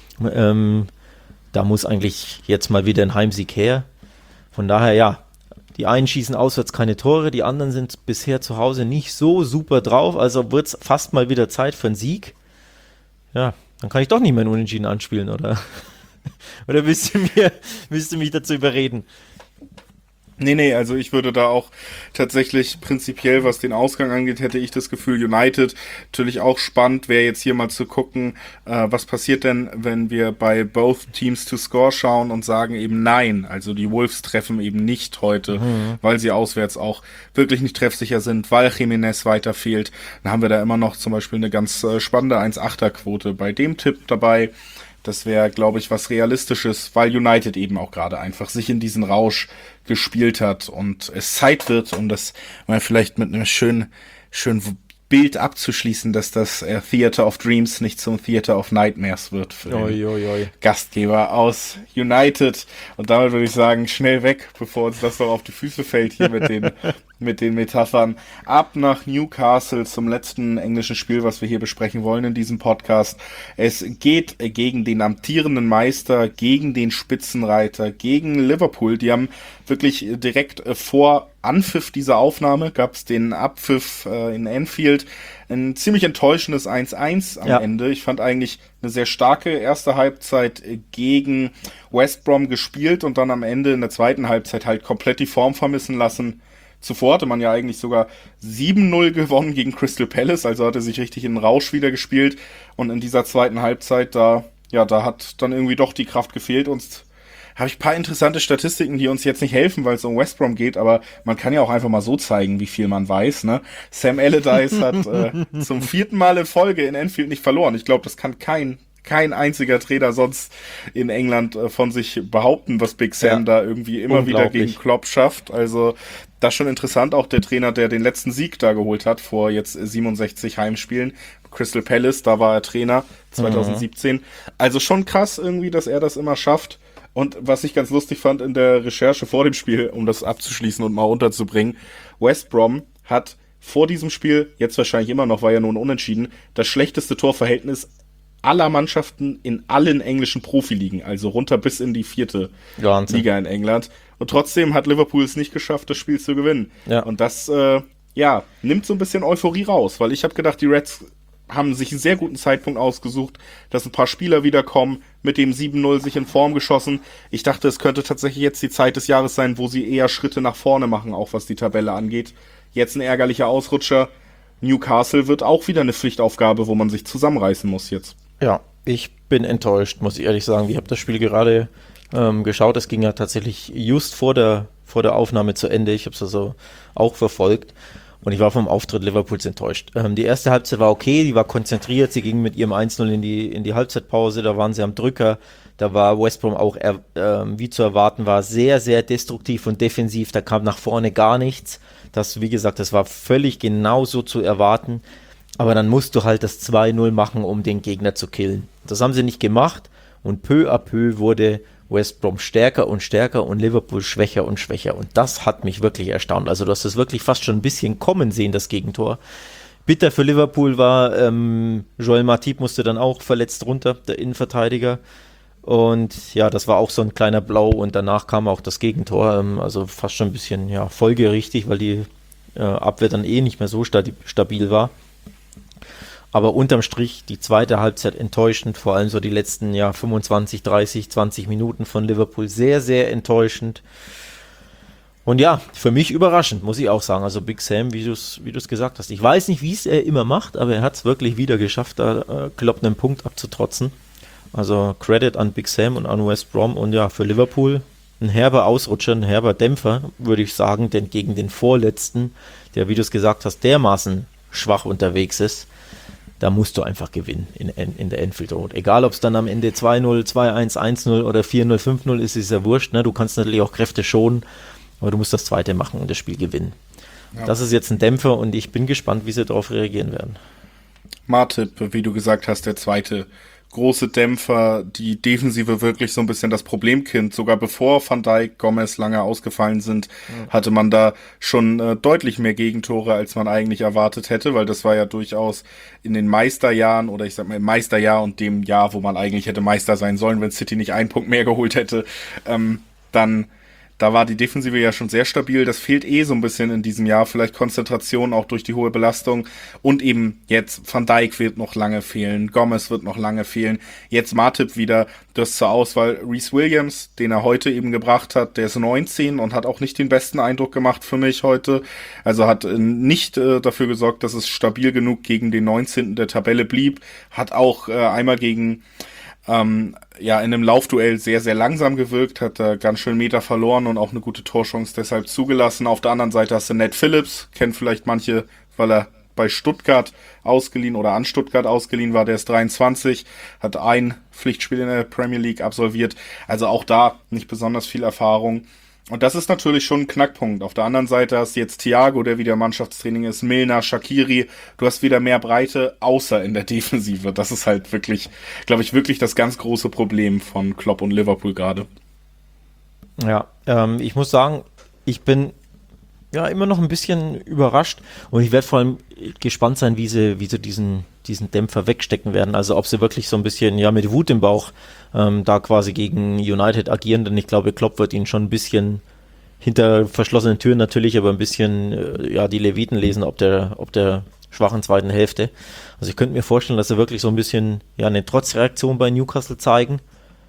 Da muss eigentlich jetzt mal wieder ein Heimsieg her. Von daher, die einen schießen auswärts keine Tore, die anderen sind bisher zu Hause nicht so super drauf, also wird es fast mal wieder Zeit für einen Sieg. Ja, dann kann ich doch nicht mehr ein Unentschieden anspielen, oder? Oder willst du mich dazu überreden? Nee, also ich würde da auch tatsächlich prinzipiell, was den Ausgang angeht, hätte ich das Gefühl, United, natürlich auch spannend, wäre jetzt hier mal zu gucken, was passiert denn, wenn wir bei both Teams to score schauen und sagen eben nein, also die Wolves treffen eben nicht heute, weil sie auswärts auch wirklich nicht treffsicher sind, weil Jimenez weiter fehlt, dann haben wir da immer noch zum Beispiel eine ganz spannende 1,8er-Quote bei dem Tipp dabei. Das wäre, glaube ich, was Realistisches, weil United eben auch gerade einfach sich in diesen Rausch gespielt hat und es Zeit wird, um das mal vielleicht mit einem schönen Bild abzuschließen, dass das Theater of Dreams nicht zum Theater of Nightmares wird für den Gastgeber aus United. Und damit würde ich sagen, schnell weg, bevor uns das noch auf die Füße fällt hier mit den Metaphern. Ab nach Newcastle zum letzten englischen Spiel, was wir hier besprechen wollen in diesem Podcast. Es geht gegen den amtierenden Meister, gegen den Spitzenreiter, gegen Liverpool. Die haben wirklich direkt vor Anpfiff dieser Aufnahme, gab es den Abpfiff in Anfield. Ein ziemlich enttäuschendes 1-1 am Ende. Ich fand eigentlich eine sehr starke erste Halbzeit gegen West Brom gespielt und dann am Ende in der zweiten Halbzeit halt komplett die Form vermissen lassen. Zuvor hatte man ja eigentlich sogar 7-0 gewonnen gegen Crystal Palace, also hatte sich richtig in den Rausch wieder gespielt. Und in dieser zweiten Halbzeit, da hat dann irgendwie doch die Kraft gefehlt. Und habe ich ein paar interessante Statistiken, die uns jetzt nicht helfen, weil es um West Brom geht, aber man kann ja auch einfach mal so zeigen, wie viel man weiß. Ne? Sam Allardyce hat zum 4. Mal in Folge in Anfield nicht verloren. Ich glaube, das kann kein einziger Trainer sonst in England von sich behaupten, was Big Sam da irgendwie immer wieder gegen Klopp schafft. Also das ist schon interessant. Auch der Trainer, der den letzten Sieg da geholt hat vor jetzt 67 Heimspielen, Crystal Palace, da war er Trainer 2017. Also schon krass irgendwie, dass er das immer schafft. Und was ich ganz lustig fand in der Recherche vor dem Spiel, um das abzuschließen und mal unterzubringen, West Brom hat vor diesem Spiel, jetzt wahrscheinlich immer noch, war ja nun unentschieden, das schlechteste Torverhältnis aller Mannschaften in allen englischen Profiligen, also runter bis in die 4. Liga in England. Und trotzdem hat Liverpool es nicht geschafft, das Spiel zu gewinnen. Ja. Und das nimmt so ein bisschen Euphorie raus, weil ich habe gedacht, die Reds haben sich einen sehr guten Zeitpunkt ausgesucht, dass ein paar Spieler wiederkommen, mit dem 7-0 sich in Form geschossen. Ich dachte, es könnte tatsächlich jetzt die Zeit des Jahres sein, wo sie eher Schritte nach vorne machen, auch was die Tabelle angeht. Jetzt ein ärgerlicher Ausrutscher. Newcastle wird auch wieder eine Pflichtaufgabe, wo man sich zusammenreißen muss jetzt. Ja, ich bin enttäuscht, muss ich ehrlich sagen. Ich habe das Spiel gerade geschaut. Es ging ja tatsächlich just vor der vor der Aufnahme zu Ende. Ich habe es also auch verfolgt. Und ich war vom Auftritt Liverpools enttäuscht. Die erste Halbzeit war okay, die war konzentriert, sie ging mit ihrem 1-0 in die Halbzeitpause, da waren sie am Drücker, da war West Brom auch, wie zu erwarten war, sehr, sehr destruktiv und defensiv, da kam nach vorne gar nichts. Das, wie gesagt, das war völlig genauso zu erwarten, aber dann musst du halt das 2-0 machen, um den Gegner zu killen. Das haben sie nicht gemacht und peu à peu wurde West Brom stärker und Liverpool schwächer und schwächer. Und das hat mich wirklich erstaunt. Also du hast es wirklich fast schon ein bisschen kommen sehen, das Gegentor. Bitter für Liverpool war, Joel Matip musste dann auch verletzt runter, der Innenverteidiger. Und ja, das war auch so ein kleiner Blau und danach kam auch das Gegentor. Also fast schon ein bisschen folgerichtig, weil die Abwehr dann nicht mehr so stabil war. Aber unterm Strich die zweite Halbzeit enttäuschend, vor allem so die letzten 25, 30, 20 Minuten von Liverpool sehr, sehr enttäuschend. Und ja, für mich überraschend, muss ich auch sagen. Also Big Sam, wie du es gesagt hast. Ich weiß nicht, wie es er immer macht, aber er hat es wirklich wieder geschafft, da Klopp einen Punkt abzutrotzen. Also Credit an Big Sam und an West Brom. Und ja, für Liverpool ein herber Ausrutscher, ein herber Dämpfer, würde ich sagen. Denn gegen den Vorletzten, der, wie du es gesagt hast, dermaßen schwach unterwegs ist, da musst du einfach gewinnen in der Anfield Road. Egal, ob es dann am Ende 2-0, 2-1, 1-0 oder 4-0, 5-0 ist ja wurscht. Ne? Du kannst natürlich auch Kräfte schonen, aber du musst das zweite machen und das Spiel gewinnen. Ja. Das ist jetzt ein Dämpfer und ich bin gespannt, wie sie darauf reagieren werden. Matip, wie du gesagt hast, der zweite große Dämpfer, die Defensive wirklich so ein bisschen das Problemkind. Sogar bevor Van Dijk, Gomez lange ausgefallen sind, hatte man da schon deutlich mehr Gegentore, als man eigentlich erwartet hätte, weil das war ja durchaus in den Meisterjahren oder ich sag mal im Meisterjahr und dem Jahr, wo man eigentlich hätte Meister sein sollen, wenn City nicht einen Punkt mehr geholt hätte, dann da war die Defensive ja schon sehr stabil. Das fehlt so ein bisschen in diesem Jahr. Vielleicht Konzentration auch durch die hohe Belastung. Und eben jetzt Van Dijk wird noch lange fehlen. Gomez wird noch lange fehlen. Jetzt Matip wieder. Das zur Auswahl. Reece Williams, den er heute eben gebracht hat, der ist 19 und hat auch nicht den besten Eindruck gemacht für mich heute. Also hat nicht dafür gesorgt, dass es stabil genug gegen den 19. der Tabelle blieb. Hat auch einmal gegen in einem Laufduell sehr, sehr langsam gewirkt, hat da ganz schön Meter verloren und auch eine gute Torchance deshalb zugelassen. Auf der anderen Seite hast du Ned Phillips, kennen vielleicht manche, weil er bei Stuttgart ausgeliehen oder an Stuttgart ausgeliehen war, der ist 23, hat ein Pflichtspiel in der Premier League absolviert, also auch da nicht besonders viel Erfahrung. Und das ist natürlich schon ein Knackpunkt. Auf der anderen Seite hast du jetzt Thiago, der wieder Mannschaftstraining ist, Milner, Shaqiri. Du hast wieder mehr Breite, außer in der Defensive. Das ist halt wirklich, glaube ich, wirklich das ganz große Problem von Klopp und Liverpool gerade. Ja, ich muss sagen, ich bin immer noch ein bisschen überrascht und ich werde vor allem gespannt sein, wie sie diesen Dämpfer wegstecken werden. Also ob sie wirklich so ein bisschen mit Wut im Bauch da quasi gegen United agieren, denn ich glaube, Klopp wird ihnen schon ein bisschen hinter verschlossenen Türen natürlich, aber ein bisschen die Leviten lesen, ob der schwachen zweiten Hälfte. Also ich könnte mir vorstellen, dass sie wirklich so ein bisschen eine Trotzreaktion bei Newcastle zeigen.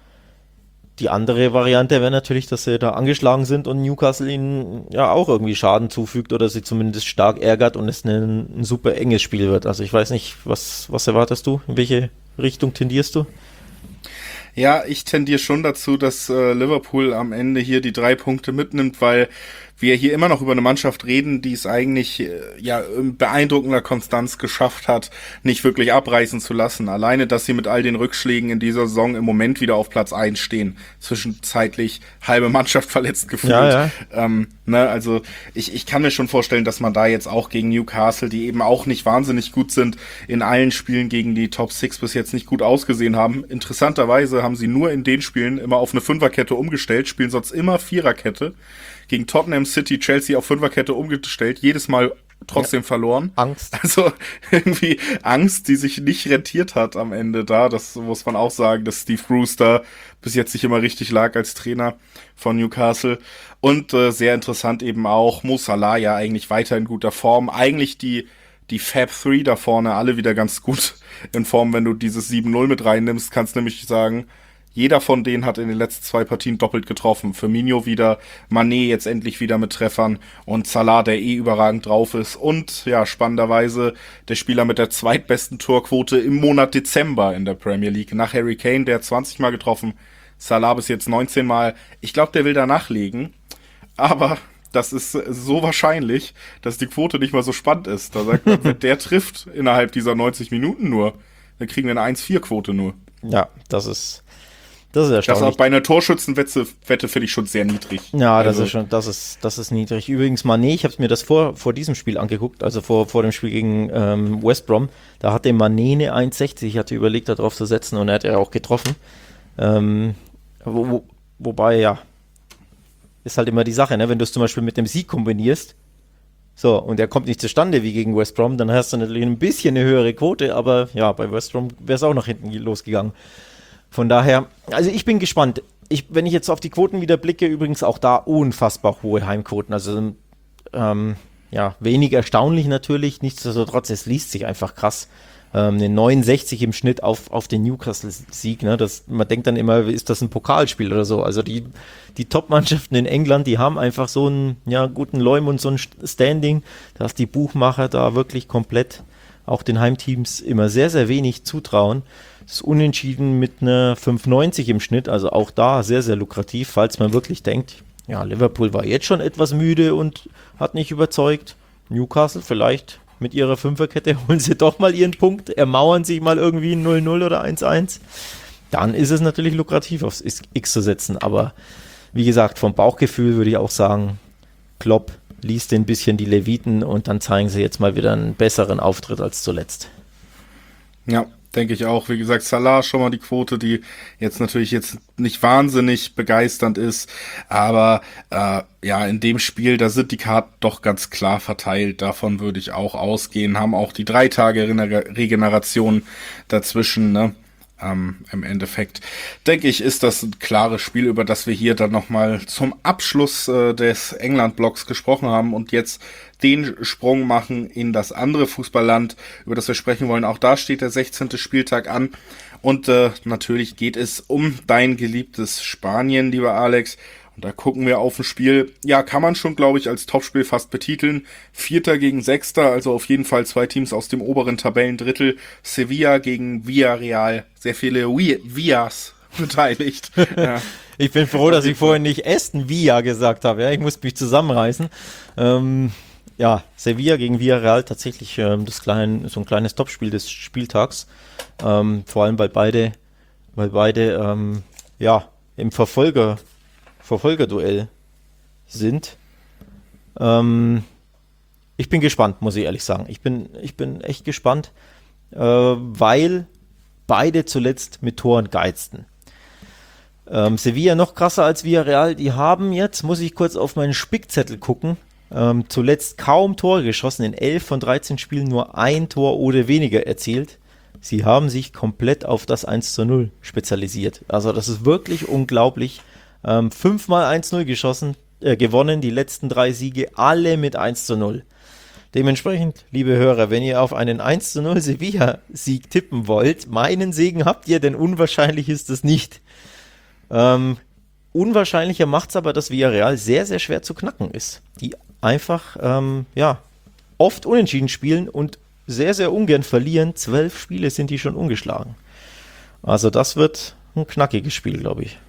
Die andere Variante wäre natürlich, dass sie da angeschlagen sind und Newcastle ihnen auch irgendwie Schaden zufügt oder sie zumindest stark ärgert und es ein super enges Spiel wird. Also ich weiß nicht, was erwartest du? In welche Richtung tendierst du? Ja, ich tendiere schon dazu, dass Liverpool am Ende hier die 3 Punkte mitnimmt, weil wir hier immer noch über eine Mannschaft reden, die es eigentlich in beeindruckender Konstanz geschafft hat, nicht wirklich abreißen zu lassen. Alleine, dass sie mit all den Rückschlägen in dieser Saison im Moment wieder auf Platz 1 stehen. Zwischenzeitlich halbe Mannschaft verletzt gefühlt. Ja. Also ich kann mir schon vorstellen, dass man da jetzt auch gegen Newcastle, die eben auch nicht wahnsinnig gut sind, in allen Spielen gegen die Top 6 bis jetzt nicht gut ausgesehen haben. Interessanterweise haben sie nur in den Spielen immer auf eine Fünferkette umgestellt, spielen sonst immer Viererkette. Gegen Tottenham, City, Chelsea auf Fünferkette umgestellt, jedes Mal trotzdem verloren. Angst. Also irgendwie Angst, die sich nicht rentiert hat am Ende da. Das muss man auch sagen, dass Steve Bruce da bis jetzt nicht immer richtig lag als Trainer von Newcastle. Und sehr interessant eben auch Mo Salah ja eigentlich weiter in guter Form. Eigentlich die Fab 3 da vorne alle wieder ganz gut in Form, wenn du dieses 7-0 mit reinnimmst, kannst nämlich sagen, jeder von denen hat in den letzten 2 Partien doppelt getroffen. Firmino wieder, Mané jetzt endlich wieder mit Treffern und Salah, der überragend drauf ist. Und spannenderweise der Spieler mit der zweitbesten Torquote im Monat Dezember in der Premier League. Nach Harry Kane, der hat 20 Mal getroffen, Salah bis jetzt 19 Mal. Ich glaube, der will da nachlegen. aber das ist so wahrscheinlich, dass die Quote nicht mal so spannend ist. Da sagt man, wenn der trifft innerhalb dieser 90 Minuten nur, dann kriegen wir eine 1-4-Quote nur. Ja, das ist erstaunlich. Das auch bei einer Torschützenwette finde ich schon sehr niedrig. Ja, also, das ist niedrig. Übrigens, Mané, ich habe mir das vor diesem Spiel angeguckt, also vor dem Spiel gegen West Brom, da hatte Mané eine 1,60, ich hatte überlegt, darauf zu setzen und er hat ja auch getroffen. Wobei, ja, ist halt immer die Sache, ne? Wenn du es zum Beispiel mit dem Sieg kombinierst, so, und er kommt nicht zustande wie gegen West Brom, dann hast du natürlich ein bisschen eine höhere Quote, aber ja, bei West Brom wäre es auch nach hinten losgegangen. Von daher, also ich bin gespannt. Wenn ich jetzt auf die Quoten wieder blicke, übrigens auch da unfassbar hohe Heimquoten. Also ja, wenig erstaunlich natürlich, nichtsdestotrotz, es liest sich einfach krass. Eine 69 im Schnitt auf den Newcastle-Sieg. Ne? Man denkt dann immer, ist das ein Pokalspiel oder so? Also die Top-Mannschaften in England, die haben einfach so einen guten Leum und so ein Standing, dass die Buchmacher da wirklich komplett auch den Heimteams immer sehr, sehr wenig zutrauen. Das ist Unentschieden mit einer 5,90 im Schnitt, also auch da sehr, sehr lukrativ, falls man wirklich denkt, ja, Liverpool war jetzt schon etwas müde und hat nicht überzeugt. Newcastle vielleicht mit ihrer Fünferkette holen sie doch mal ihren Punkt, ermauern sich mal irgendwie ein 0-0 oder 1-1. Dann ist es natürlich lukrativ, aufs X zu setzen. Aber wie gesagt, vom Bauchgefühl würde ich auch sagen, Klopp liest ein bisschen die Leviten und dann zeigen sie jetzt mal wieder einen besseren Auftritt als zuletzt. Ja, denke ich auch. Wie gesagt, Salah schon mal die Quote, die jetzt natürlich nicht wahnsinnig begeisternd ist, aber ja, in dem Spiel, da sind die Karten doch ganz klar verteilt. Davon würde ich auch ausgehen. Haben auch die 3 Tage Regeneration dazwischen, ne? Im Endeffekt, denke ich, ist das ein klares Spiel, über das wir hier dann nochmal zum Abschluss des England-Blocks gesprochen haben und jetzt den Sprung machen in das andere Fußballland, über das wir sprechen wollen. Auch da steht der 16. Spieltag an und natürlich geht es um dein geliebtes Spanien, lieber Alex. Und da gucken wir auf ein Spiel, ja, kann man schon, glaube ich, als Topspiel fast betiteln. 4. gegen 6., also auf jeden Fall 2 Teams aus dem oberen Tabellendrittel. Sevilla gegen Villarreal. Sehr viele Villas beteiligt. Ja. Ich bin froh, dass ich vorhin nicht Aston Villa gesagt habe. Ja, ich muss mich zusammenreißen. Ja, Sevilla gegen Villarreal tatsächlich so ein kleines Topspiel des Spieltags. Vor allem, weil beide ja, im Verfolgerduell sind. Ich bin gespannt, muss ich ehrlich sagen. Ich bin echt gespannt, weil beide zuletzt mit Toren geizten. Sevilla noch krasser als Villarreal. Die haben jetzt, muss ich kurz auf meinen Spickzettel gucken, zuletzt kaum Tore geschossen. In 11 von 13 Spielen nur ein Tor oder weniger erzielt. Sie haben sich komplett auf das 1:0 spezialisiert. Also das ist wirklich unglaublich. 5-mal 1:0 gewonnen, die letzten 3 Siege, alle mit 1:0. Dementsprechend, liebe Hörer, wenn ihr auf einen 1:0 Sevilla-Sieg tippen wollt, meinen Segen habt ihr, denn unwahrscheinlich ist es nicht. Unwahrscheinlicher macht es aber, dass Villarreal sehr, sehr schwer zu knacken ist. Die einfach, oft unentschieden spielen und sehr, sehr ungern verlieren. 12 Spiele sind die schon ungeschlagen. Also das wird ein knackiges Spiel, glaube ich.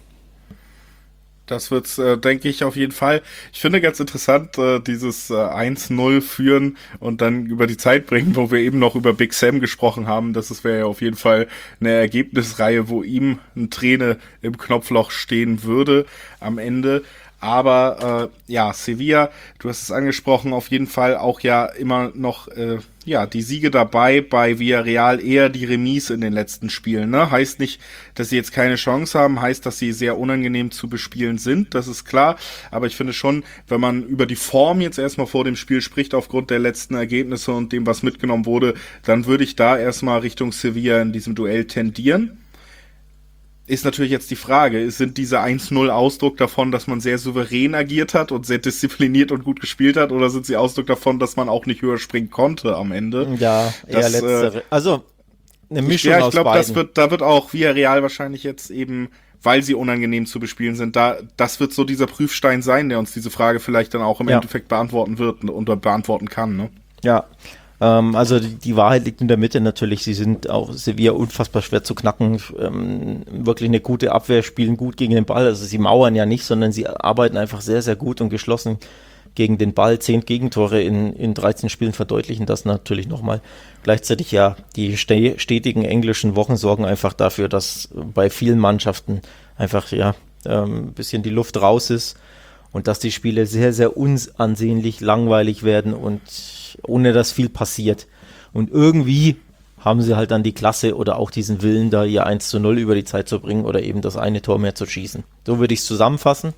Das wird's, denke ich, auf jeden Fall. Ich finde ganz interessant, dieses 1:0 führen und dann über die Zeit bringen, wo wir eben noch über Big Sam gesprochen haben. Das wäre ja auf jeden Fall eine Ergebnisreihe, wo ihm eine Träne im Knopfloch stehen würde am Ende. Aber ja, Sevilla, du hast es angesprochen, auf jeden Fall auch ja immer noch die Siege dabei, bei Villarreal eher die Remise in den letzten Spielen. Ne? Heißt nicht, dass sie jetzt keine Chance haben, heißt, dass sie sehr unangenehm zu bespielen sind, das ist klar. Aber ich finde schon, wenn man über die Form jetzt erstmal vor dem Spiel spricht, aufgrund der letzten Ergebnisse und dem, was mitgenommen wurde, dann würde ich da erstmal Richtung Sevilla in diesem Duell tendieren. Ist natürlich jetzt die Frage, sind diese 1:0 Ausdruck davon, dass man sehr souverän agiert hat und sehr diszipliniert und gut gespielt hat, oder sind sie Ausdruck davon, dass man auch nicht höher springen konnte am Ende? Ja, eher letztere. Also eine Mischung aus beiden. Ja, ich glaube, da wird auch Villarreal wahrscheinlich jetzt eben, weil sie unangenehm zu bespielen sind, das wird so dieser Prüfstein sein, der uns diese Frage vielleicht dann auch im Endeffekt beantworten wird und beantworten kann, ne? Ja, Also die Wahrheit liegt in der Mitte natürlich. Sie sind auch Sevilla unfassbar schwer zu knacken. Wirklich eine gute Abwehr, spielen gut gegen den Ball. Also sie mauern ja nicht, sondern sie arbeiten einfach sehr, sehr gut und geschlossen gegen den Ball. 10 Gegentore in 13 Spielen verdeutlichen das natürlich nochmal. Gleichzeitig ja, die stetigen englischen Wochen sorgen einfach dafür, dass bei vielen Mannschaften einfach ein bisschen die Luft raus ist und dass die Spiele sehr, sehr unansehnlich, langweilig werden und ohne dass viel passiert. Und irgendwie haben sie halt dann die Klasse oder auch diesen Willen, da ihr 1:0 über die Zeit zu bringen oder eben das eine Tor mehr zu schießen. So würde ich es zusammenfassen.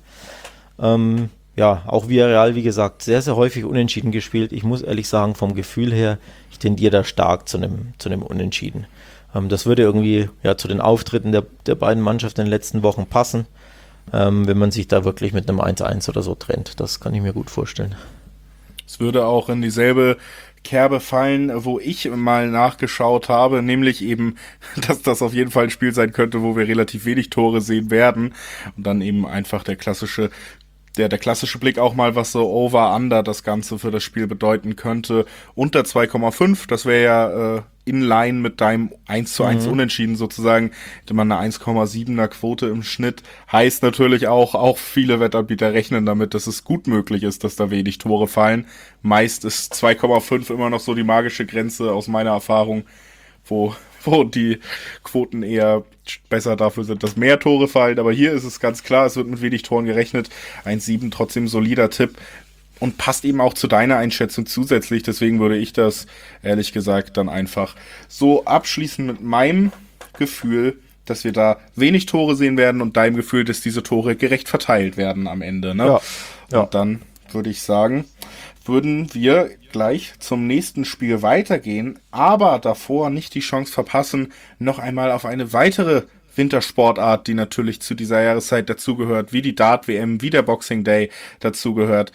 Auch Villarreal, wie gesagt, sehr, sehr häufig unentschieden gespielt. Ich muss ehrlich sagen, vom Gefühl her, ich tendiere da stark zu einem Unentschieden. Das würde irgendwie zu den Auftritten der beiden Mannschaften in den letzten Wochen passen, wenn man sich da wirklich mit einem 1:1 oder so trennt. Das kann ich mir gut vorstellen. Es würde auch in dieselbe Kerbe fallen, wo ich mal nachgeschaut habe, nämlich eben, dass das auf jeden Fall ein Spiel sein könnte, wo wir relativ wenig Tore sehen werden und dann eben einfach der klassische Blick auch mal, was so Over-Under das Ganze für das Spiel bedeuten könnte. Unter 2,5, das wäre ja in line mit deinem 1:1 Unentschieden sozusagen, hätte man eine 1,7er Quote im Schnitt. Heißt natürlich auch viele Wettanbieter rechnen damit, dass es gut möglich ist, dass da wenig Tore fallen. Meist ist 2,5 immer noch so die magische Grenze aus meiner Erfahrung, wo die Quoten eher besser dafür sind, dass mehr Tore fallen. Aber hier ist es ganz klar, es wird mit wenig Toren gerechnet. 1,7 trotzdem solider Tipp und passt eben auch zu deiner Einschätzung zusätzlich. Deswegen würde ich das, ehrlich gesagt, dann einfach so abschließen mit meinem Gefühl, dass wir da wenig Tore sehen werden und deinem Gefühl, dass diese Tore gerecht verteilt werden am Ende. Ne? Ja. Und dann würde ich sagen, würden wir gleich zum nächsten Spiel weitergehen, aber davor nicht die Chance verpassen, noch einmal auf eine weitere Wintersportart, die natürlich zu dieser Jahreszeit dazugehört, wie die Dart-WM, wie der Boxing Day dazugehört,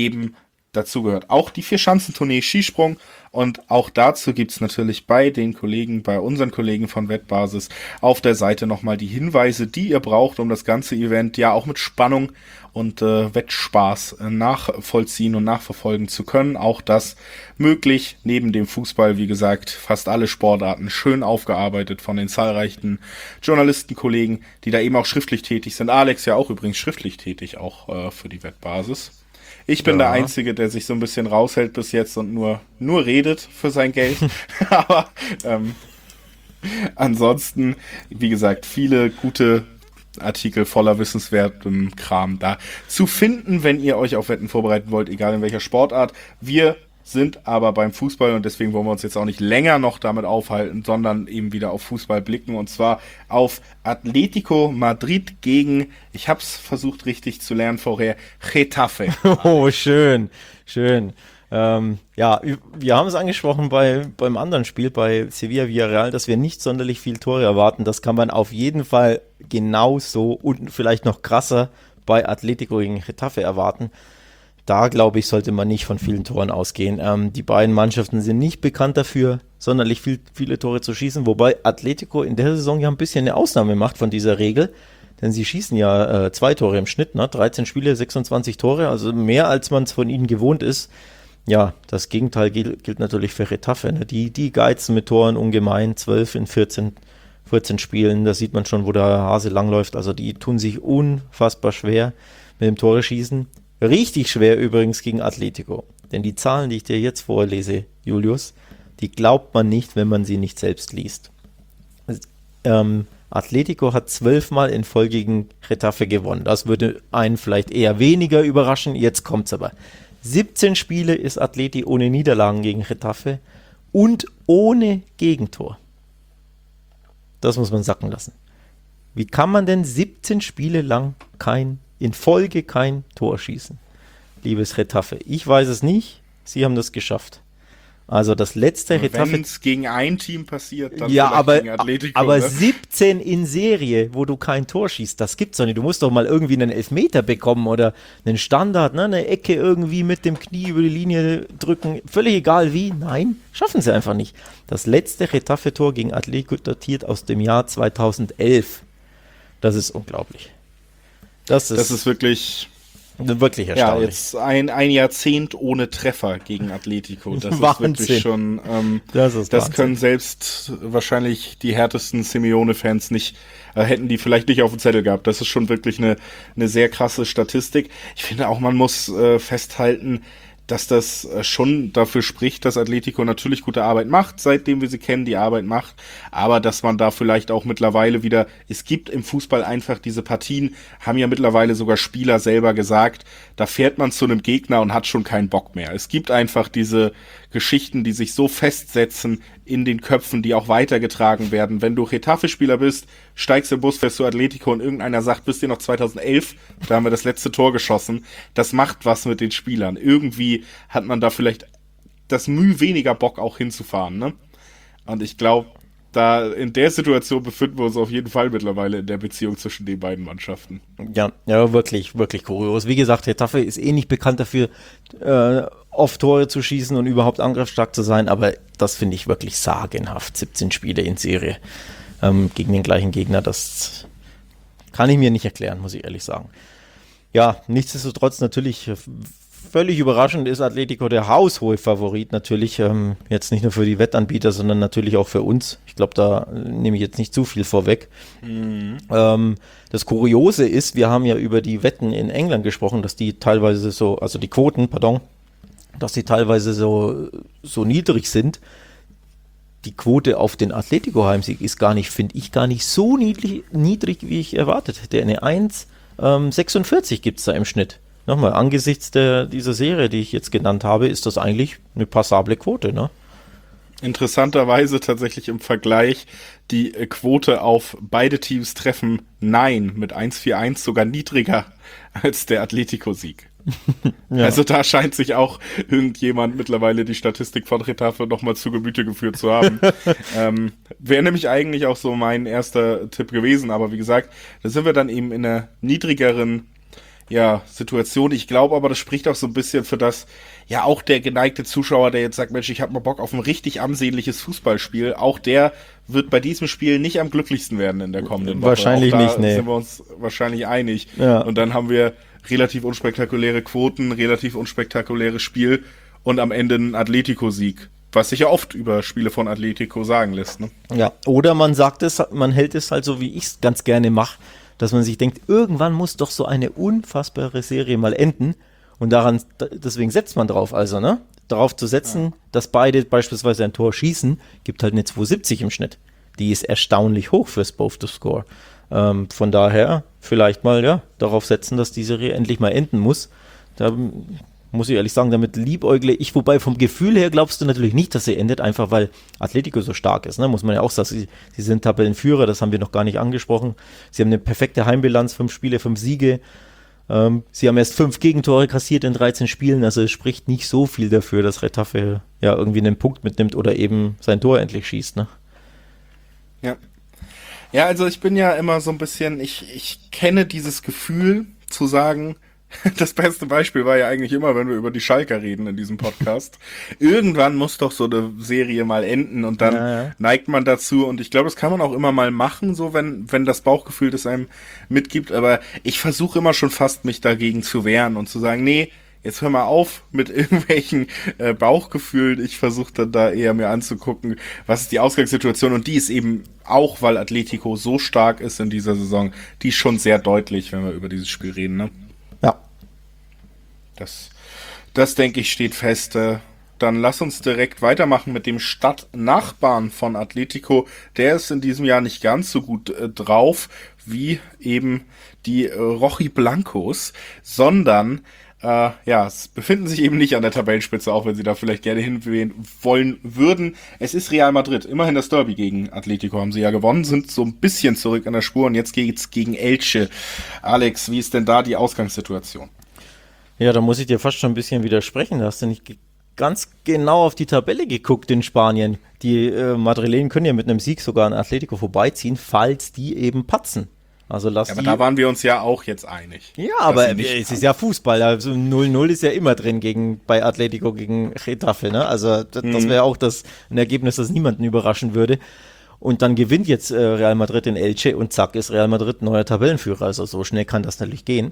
auch die Vierschanzentournee Skisprung und auch dazu gibt's natürlich bei unseren Kollegen von Wettbasis auf der Seite nochmal die Hinweise, die ihr braucht, um das ganze Event ja auch mit Spannung und Wettspaß nachvollziehen und nachverfolgen zu können. Auch das möglich, neben dem Fußball, wie gesagt, fast alle Sportarten schön aufgearbeitet von den zahlreichen Journalistenkollegen, die da eben auch schriftlich tätig sind. Alex ja auch übrigens schriftlich tätig, auch für die Wettbasis. Ich bin der Einzige, der sich so ein bisschen raushält bis jetzt und nur redet für sein Geld. Aber ansonsten, wie gesagt, viele gute Artikel voller wissenswertem Kram da zu finden, wenn ihr euch auf Wetten vorbereiten wollt, egal in welcher Sportart. Wir sind aber beim Fußball und deswegen wollen wir uns jetzt auch nicht länger noch damit aufhalten, sondern eben wieder auf Fußball blicken und zwar auf Atletico Madrid gegen, ich hab's versucht richtig zu lernen vorher, Getafe. Oh, schön. Wir haben es angesprochen beim anderen Spiel, bei Sevilla Villarreal, dass wir nicht sonderlich viel Tore erwarten. Das kann man auf jeden Fall genauso und vielleicht noch krasser bei Atletico gegen Getafe erwarten. Da, glaube ich, sollte man nicht von vielen Toren ausgehen. Die beiden Mannschaften sind nicht bekannt dafür, sonderlich viele Tore zu schießen, wobei Atletico in der Saison ja ein bisschen eine Ausnahme macht von dieser Regel, denn sie schießen ja 2 Tore im Schnitt, ne? 13 Spiele, 26 Tore, also mehr als man es von ihnen gewohnt ist. Ja, das Gegenteil gilt natürlich für Getafe, ne? Die geizen mit Toren ungemein, 12 in 14 Spielen, da sieht man schon, wo der Hase langläuft, also die tun sich unfassbar schwer mit dem Tore schießen. Richtig schwer übrigens gegen Atletico. Denn die Zahlen, die ich dir jetzt vorlese, Julius, die glaubt man nicht, wenn man sie nicht selbst liest. Atletico hat 12 Mal in Folge gegen Getafe gewonnen. Das würde einen vielleicht eher weniger überraschen. Jetzt kommt's aber. 17 Spiele ist Atleti ohne Niederlagen gegen Getafe und ohne Gegentor. Das muss man sacken lassen. Wie kann man denn 17 Spiele lang in Folge kein Tor schießen? Liebes Getafe, ich weiß es nicht, sie haben das geschafft. Also das letzte Getafe... Wenn es gegen ein Team passiert, dann ja, gegen Atletico. Aber ne? 17 in Serie, wo du kein Tor schießt, das gibt's doch nicht. Du musst doch mal irgendwie einen Elfmeter bekommen oder einen Standard, ne? Eine Ecke irgendwie mit dem Knie über die Linie drücken. Völlig egal wie. Nein, schaffen sie einfach nicht. Das letzte Getafe-Tor gegen Atletico datiert aus dem Jahr 2011. Das ist unglaublich. Das ist wirklich Wirklich Ja, erstaunlich. jetzt ein Jahrzehnt ohne Treffer gegen Atletico. Das ist Wahnsinn. wirklich schon, Das ist das Wahnsinn. können selbst wahrscheinlich die härtesten Simeone-Fans nicht, hätten die vielleicht nicht auf dem Zettel gehabt. Das ist schon wirklich eine sehr krasse Statistik. Ich finde auch, man muss festhalten, dass das schon dafür spricht, dass Atletico natürlich gute Arbeit macht, seitdem wir sie kennen, die Arbeit macht, aber dass man da vielleicht auch mittlerweile wieder, es gibt im Fußball einfach diese Partien, haben ja mittlerweile sogar Spieler selber gesagt, da fährt man zu einem Gegner und hat schon keinen Bock mehr. Es gibt einfach diese Geschichten, die sich so festsetzen in den Köpfen, die auch weitergetragen werden. Wenn du Getafe-Spieler bist, steigst im Bus, fährst zu Atletico und irgendeiner sagt, bist du noch 2011, da haben wir das letzte Tor geschossen. Das macht was mit den Spielern. Irgendwie hat man da vielleicht das Mühe weniger Bock auch hinzufahren, ne? Und ich glaube, da in der Situation befinden wir uns auf jeden Fall mittlerweile in der Beziehung zwischen den beiden Mannschaften. Ja, wirklich, wirklich kurios. Wie gesagt, Getafe ist eh nicht bekannt dafür, oft Tore zu schießen und überhaupt angriffsstark zu sein, aber das finde ich wirklich sagenhaft. 17 Spiele in Serie gegen den gleichen Gegner, das kann ich mir nicht erklären, muss ich ehrlich sagen. Ja, nichtsdestotrotz natürlich völlig überraschend ist Atletico der haushohe Favorit natürlich, jetzt nicht nur für die Wettanbieter, sondern natürlich auch für uns. Ich glaube, da nehme ich jetzt nicht zu viel vorweg. Das Kuriose ist, wir haben ja über die Wetten in England gesprochen, dass die teilweise so, also die Quoten, dass die teilweise so niedrig sind. Die Quote auf den Atletico-Heimsieg ist finde ich, gar nicht so niedrig, wie ich erwartet hätte. Eine 1,46 gibt es da im Schnitt. Nochmal, angesichts dieser Serie, die ich jetzt genannt habe, ist das eigentlich eine passable Quote, ne? Interessanterweise tatsächlich im Vergleich die Quote auf beide Teams treffen Nein mit 1,41 sogar niedriger als der Atletico-Sieg. Ja. Also da scheint sich auch irgendjemand mittlerweile die Statistik von Getafe nochmal zu Gemüte geführt zu haben. Wäre nämlich eigentlich auch so mein erster Tipp gewesen, aber wie gesagt, da sind wir dann eben in einer niedrigeren Situation. Ich glaube aber, das spricht auch so ein bisschen für das, ja, auch der geneigte Zuschauer, der jetzt sagt, Mensch, ich habe mal Bock auf ein richtig ansehnliches Fußballspiel, auch der wird bei diesem Spiel nicht am glücklichsten werden in der kommenden Woche. Wahrscheinlich auch da nicht, nee. Sind wir uns wahrscheinlich einig. Ja. Und dann haben wir relativ unspektakuläre Quoten, relativ unspektakuläres Spiel und am Ende ein Atletico-Sieg. Was sich ja oft über Spiele von Atletico sagen lässt, ne? Ja, oder man hält es halt so, wie ich es ganz gerne mache, dass man sich denkt, irgendwann muss doch so eine unfassbare Serie mal enden und deswegen setzt man drauf, also, ne? Darauf zu setzen, dass beide beispielsweise ein Tor schießen, gibt halt eine 2,70 im Schnitt. Die ist erstaunlich hoch fürs Both to Score. Von daher vielleicht mal, darauf setzen, dass die Serie endlich mal enden muss. Da muss ich ehrlich sagen, damit liebäugle ich, wobei vom Gefühl her glaubst du natürlich nicht, dass sie endet, einfach weil Atletico so stark ist, ne? Muss man ja auch sagen, sie sind Tabellenführer, das haben wir noch gar nicht angesprochen. Sie haben eine perfekte Heimbilanz, 5 Spiele, 5 Siege. Sie haben erst 5 Gegentore kassiert in 13 Spielen, also es spricht nicht so viel dafür, dass Getafe irgendwie einen Punkt mitnimmt oder eben sein Tor endlich schießt, ne? Ja. Ja, also ich bin ja immer so ein bisschen, ich kenne dieses Gefühl zu sagen, das beste Beispiel war ja eigentlich immer, wenn wir über die Schalker reden in diesem Podcast. Irgendwann muss doch so eine Serie mal enden und dann neigt man dazu und ich glaube, das kann man auch immer mal machen, so wenn das Bauchgefühl das einem mitgibt, aber ich versuche immer schon fast mich dagegen zu wehren und zu sagen, nee, jetzt hör mal auf mit irgendwelchen Bauchgefühlen. Ich versuche dann da eher mir anzugucken, was ist die Ausgangssituation und die ist eben auch, weil Atletico so stark ist in dieser Saison, die ist schon sehr deutlich, wenn wir über dieses Spiel reden, ne? Ja. Das denke ich, steht fest. Dann lass uns direkt weitermachen mit dem Stadtnachbarn von Atletico. Der ist in diesem Jahr nicht ganz so gut drauf wie eben die Rojiblancos, sondern es befinden sich eben nicht an der Tabellenspitze, auch wenn sie da vielleicht gerne hinwählen wollen würden. Es ist Real Madrid. Immerhin das Derby gegen Atletico haben sie ja gewonnen, sind so ein bisschen zurück an der Spur und jetzt geht's gegen Elche. Alex, wie ist denn da die Ausgangssituation? Ja, da muss ich dir fast schon ein bisschen widersprechen. Da hast du nicht ganz genau auf die Tabelle geguckt in Spanien. Die Madrilenen können ja mit einem Sieg sogar an Atletico vorbeiziehen, falls die eben patzen. Also aber da waren wir uns ja auch jetzt einig. Ja, aber es ist ja Fußball. Also 0-0 ist ja immer drin bei Atletico gegen Getafe, ne? Also das wäre auch ein Ergebnis, das niemanden überraschen würde. Und dann gewinnt jetzt Real Madrid in Elche und zack ist Real Madrid neuer Tabellenführer. Also so schnell kann das natürlich gehen.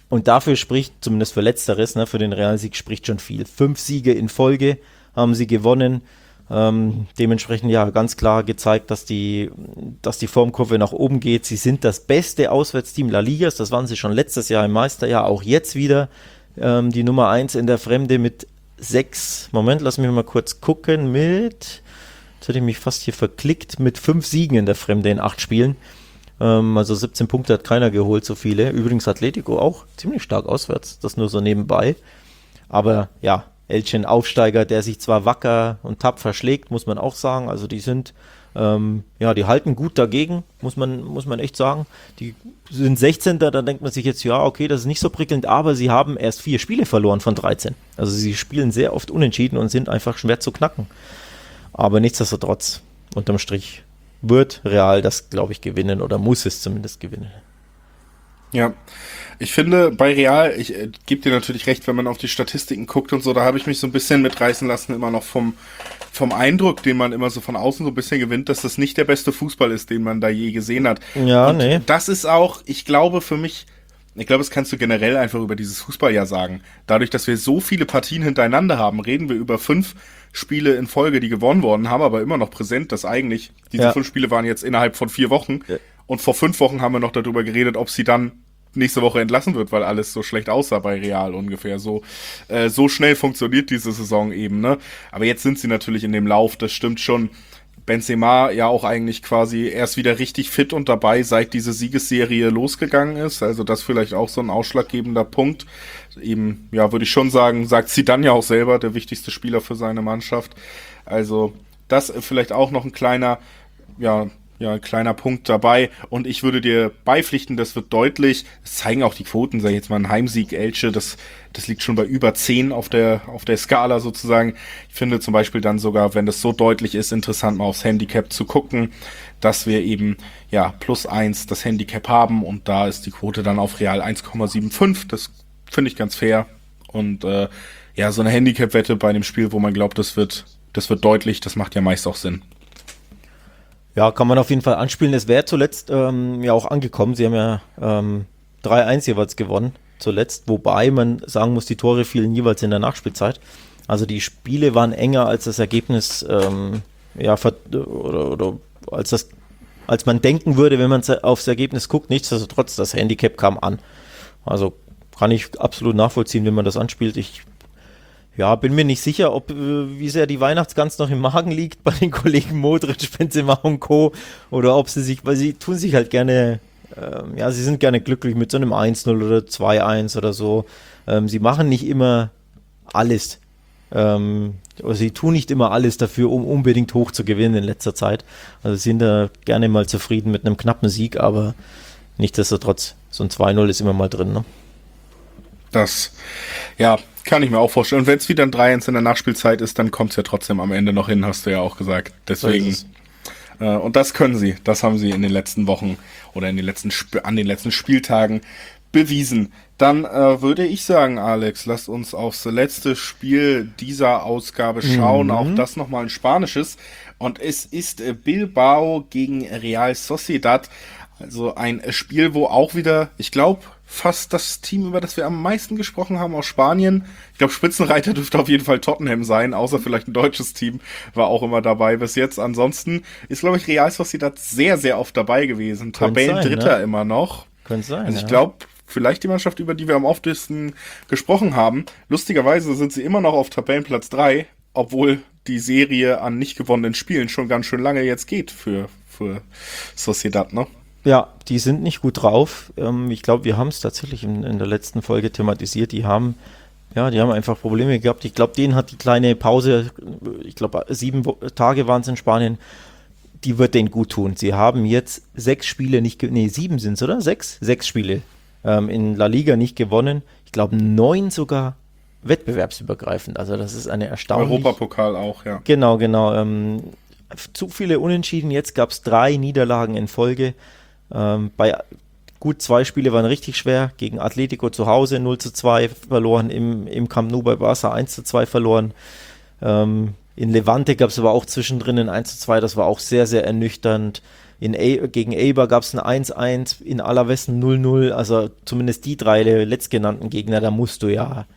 Und dafür spricht, zumindest für Letzteres, ne, für den Realsieg spricht schon viel. 5 Siege in Folge haben sie gewonnen. Dementsprechend ja ganz klar gezeigt, dass die Formkurve nach oben geht. Sie sind das beste Auswärtsteam La Ligas. Das waren sie schon letztes Jahr im Meisterjahr, auch jetzt wieder die Nummer 1 in der Fremde mit 6. Moment, lass mich mal kurz gucken. Jetzt hätte ich mich fast hier verklickt, mit 5 Siegen in der Fremde in 8 Spielen. Also 17 Punkte hat keiner geholt, so viele. Übrigens Atletico auch ziemlich stark auswärts, das nur so nebenbei. Aber ja, Elche Aufsteiger, der sich zwar wacker und tapfer schlägt, muss man auch sagen. Also die sind, die halten gut dagegen, muss man echt sagen. Die sind 16. Da denkt man sich jetzt, ja, okay, das ist nicht so prickelnd, aber sie haben erst 4 Spiele verloren von 13. Also sie spielen sehr oft unentschieden und sind einfach schwer zu knacken. Aber nichtsdestotrotz, unterm Strich, wird Real das, glaube ich, gewinnen oder muss es zumindest gewinnen. Ja, ich finde bei Real, ich gebe dir natürlich recht, wenn man auf die Statistiken guckt und so, da habe ich mich so ein bisschen mitreißen lassen, immer noch vom Eindruck, den man immer so von außen so ein bisschen gewinnt, dass das nicht der beste Fußball ist, den man da je gesehen hat. Ja, und nee. Das ist auch, ich glaube, das kannst du generell einfach über dieses Fußballjahr sagen. Dadurch, dass wir so viele Partien hintereinander haben, reden wir über 5 Spiele in Folge, die gewonnen worden, haben aber immer noch präsent, dass eigentlich diese 5 Spiele waren jetzt innerhalb von 4 Wochen. Ja. Und vor 5 Wochen haben wir noch darüber geredet, ob sie dann nächste Woche entlassen wird, weil alles so schlecht aussah bei Real ungefähr. So schnell funktioniert diese Saison eben, ne? Aber jetzt sind sie natürlich in dem Lauf, das stimmt schon. Benzema ja auch eigentlich quasi erst wieder richtig fit und dabei, seit diese Siegesserie losgegangen ist. Also das vielleicht auch so ein ausschlaggebender Punkt. Eben, ja, würde ich schon sagen, sagt Zidane ja auch selber, der wichtigste Spieler für seine Mannschaft. Also das vielleicht auch noch ein kleiner Punkt dabei. Und ich würde dir beipflichten, das wird deutlich. Das zeigen auch die Quoten, sag ich jetzt mal, ein Heimsieg Elche, das liegt schon bei über 10 auf der Skala sozusagen. Ich finde zum Beispiel dann sogar, wenn das so deutlich ist, interessant mal aufs Handicap zu gucken, dass wir eben, ja, +1 das Handicap haben und da ist die Quote dann auf Real 1,75. Das finde ich ganz fair. Und so eine Handicap-Wette bei einem Spiel, wo man glaubt, das wird deutlich, das macht ja meist auch Sinn. Ja, kann man auf jeden Fall anspielen. Es wäre zuletzt auch angekommen. Sie haben ja 3-1 jeweils gewonnen zuletzt, wobei man sagen muss, die Tore fielen jeweils in der Nachspielzeit. Also die Spiele waren enger als das Ergebnis, oder als man denken würde, wenn man aufs Ergebnis guckt. Nichtsdestotrotz, das Handicap kam an. Also kann ich absolut nachvollziehen, wenn man das anspielt. Ich bin mir nicht sicher, wie sehr die Weihnachtsgans noch im Magen liegt bei den Kollegen Modric, Benzema und Co. Oder ob weil sie tun sich halt gerne, sie sind gerne glücklich mit so einem 1-0 oder 2-1 oder so. Sie machen nicht immer alles. Sie tun nicht immer alles dafür, um unbedingt hoch zu gewinnen in letzter Zeit. Also sie sind da gerne mal zufrieden mit einem knappen Sieg, aber nichtsdestotrotz, so ein 2-0 ist immer mal drin, ne? Das, kann ich mir auch vorstellen. Und wenn es wieder ein 3-1 in der Nachspielzeit ist, dann kommt es ja trotzdem am Ende noch hin, hast du ja auch gesagt. Deswegen, und das können sie. Das haben sie in den letzten Wochen oder an den letzten Spieltagen bewiesen. Dann würde ich sagen, Alex, lasst uns aufs letzte Spiel dieser Ausgabe schauen. Auch das nochmal ein spanisches. Und es ist Bilbao gegen Real Sociedad. Also ein Spiel, wo auch wieder, ich glaube, fast das Team, über das wir am meisten gesprochen haben aus Spanien. Ich glaube, Spitzenreiter dürfte auf jeden Fall Tottenham sein, außer vielleicht ein deutsches Team war auch immer dabei bis jetzt. Ansonsten ist, glaube ich, Real Sociedad sehr, sehr oft dabei gewesen. Tabellendritter immer noch. Könnte sein, also ich glaube, vielleicht die Mannschaft, über die wir am oftesten gesprochen haben. Lustigerweise sind sie immer noch auf Tabellenplatz 3, obwohl die Serie an nicht gewonnenen Spielen schon ganz schön lange jetzt geht für Sociedad, ne? Ja, die sind nicht gut drauf. Ich glaube, wir haben es tatsächlich in der letzten Folge thematisiert. Die haben einfach Probleme gehabt. Ich glaube, denen hat die kleine Pause, ich glaube 7 Tage waren es in Spanien, die wird denen gut tun. Sie haben jetzt 6 Spiele 7 sind es, oder? 6 Spiele in La Liga nicht gewonnen. Ich glaube 9 sogar wettbewerbsübergreifend. Also das ist eine erstaunliche... Europapokal auch, ja. Genau. Zu viele Unentschieden. Jetzt gab es 3 Niederlagen in Folge. Bei gut 2 Spiele waren richtig schwer. Gegen Atletico zu Hause 0-2 verloren, im Camp Nou bei Barca 1-2 verloren. In Levante gab es aber auch zwischendrin ein 1:2, das war auch sehr, sehr ernüchternd. Gegen Eibar gab es ein 1:1, in Alaves ein 0:0, also zumindest die 3 letztgenannten Gegner, da musst du ja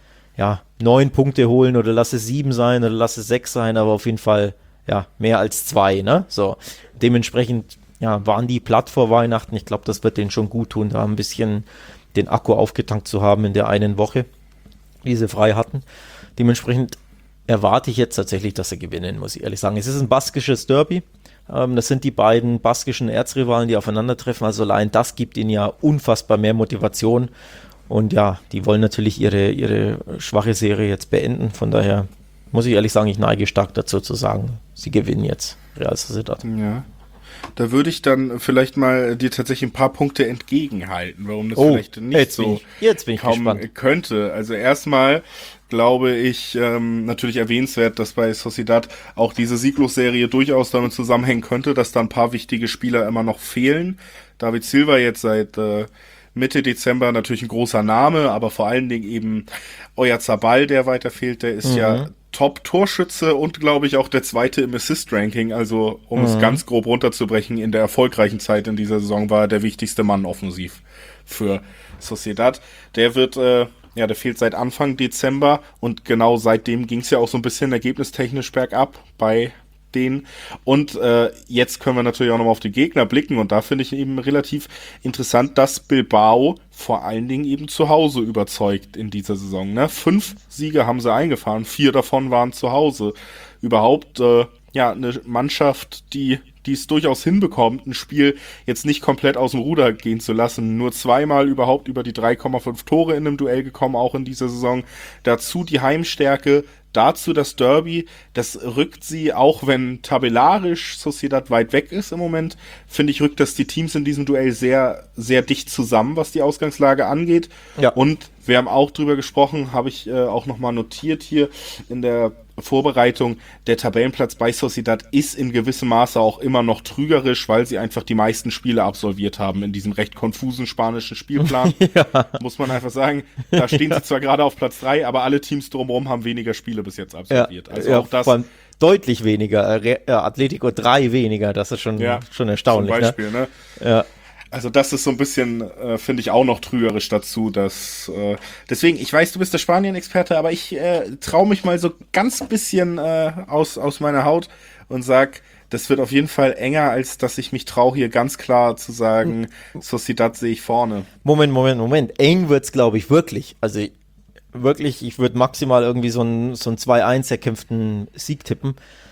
9 Punkte holen oder lass es 7 sein oder lass es 6 sein, aber auf jeden Fall mehr als 2, ne? So, dementsprechend waren die platt vor Weihnachten. Ich glaube, das wird denen schon gut tun, da ein bisschen den Akku aufgetankt zu haben in der einen Woche, die sie frei hatten. Dementsprechend erwarte ich jetzt tatsächlich, dass sie gewinnen, muss ich ehrlich sagen. Es ist ein baskisches Derby. Das sind die beiden baskischen Erzrivalen, die aufeinandertreffen. Also allein das gibt ihnen ja unfassbar mehr Motivation. Und die wollen natürlich ihre schwache Serie jetzt beenden. Von daher muss ich ehrlich sagen, ich neige stark dazu zu sagen, sie gewinnen jetzt Real Sociedad. Ja. Da würde ich dann vielleicht mal dir tatsächlich ein paar Punkte entgegenhalten, warum das vielleicht nicht jetzt bin ich gespannt. Könnte. Also erstmal glaube ich natürlich erwähnenswert, dass bei Sociedad auch diese Sieglosserie durchaus damit zusammenhängen könnte, dass da ein paar wichtige Spieler immer noch fehlen. David Silva jetzt seit Mitte Dezember natürlich ein großer Name, aber vor allen Dingen eben Oyarzabal, der weiter fehlt, der ist ja Top-Torschütze und, glaube ich, auch der zweite im Assist-Ranking. Also, um es ganz grob runterzubrechen, in der erfolgreichen Zeit in dieser Saison war er der wichtigste Mann offensiv für Sociedad. Der wird, der fehlt seit Anfang Dezember und genau seitdem ging es ja auch so ein bisschen ergebnistechnisch bergab bei denen. Und jetzt können wir natürlich auch nochmal auf die Gegner blicken und da finde ich eben relativ interessant, dass Bilbao vor allen Dingen eben zu Hause überzeugt in dieser Saison. Ne? 5 Siege haben sie eingefahren, 4 davon waren zu Hause. Überhaupt eine Mannschaft, die es durchaus hinbekommt, ein Spiel jetzt nicht komplett aus dem Ruder gehen zu lassen. Nur 2-mal überhaupt über die 3,5 Tore in einem Duell gekommen, auch in dieser Saison. Dazu die Heimstärke, dazu das Derby, das rückt sie, auch wenn tabellarisch Sociedad weit weg ist im Moment, finde ich, rückt das die Teams in diesem Duell sehr, sehr dicht zusammen, was die Ausgangslage angeht. Ja. Und wir haben auch drüber gesprochen, habe ich auch nochmal notiert hier in der Vorbereitung, der Tabellenplatz bei Sociedad ist in gewissem Maße auch immer noch trügerisch, weil sie einfach die meisten Spiele absolviert haben in diesem recht konfusen spanischen Spielplan. Muss man einfach sagen, da stehen sie zwar gerade auf Platz 3, aber alle Teams drumherum haben weniger Spiele bis jetzt absolviert. Also auch das... Deutlich weniger, Atletico 3 weniger, das ist schon erstaunlich. Zum Beispiel, ne? Ja. Also das ist so ein bisschen, finde ich, auch noch trügerisch dazu, dass deswegen, ich weiß, du bist der Spanien-Experte, aber ich traue mich mal so ganz bisschen aus meiner Haut und sag, das wird auf jeden Fall enger, als dass ich mich traue, hier ganz klar zu sagen, Sociedad sehe ich vorne. Moment. Eng wird's, glaube ich, wirklich. Also wirklich, ich würde maximal irgendwie so ein 2-1 erkämpften Sieg tippen.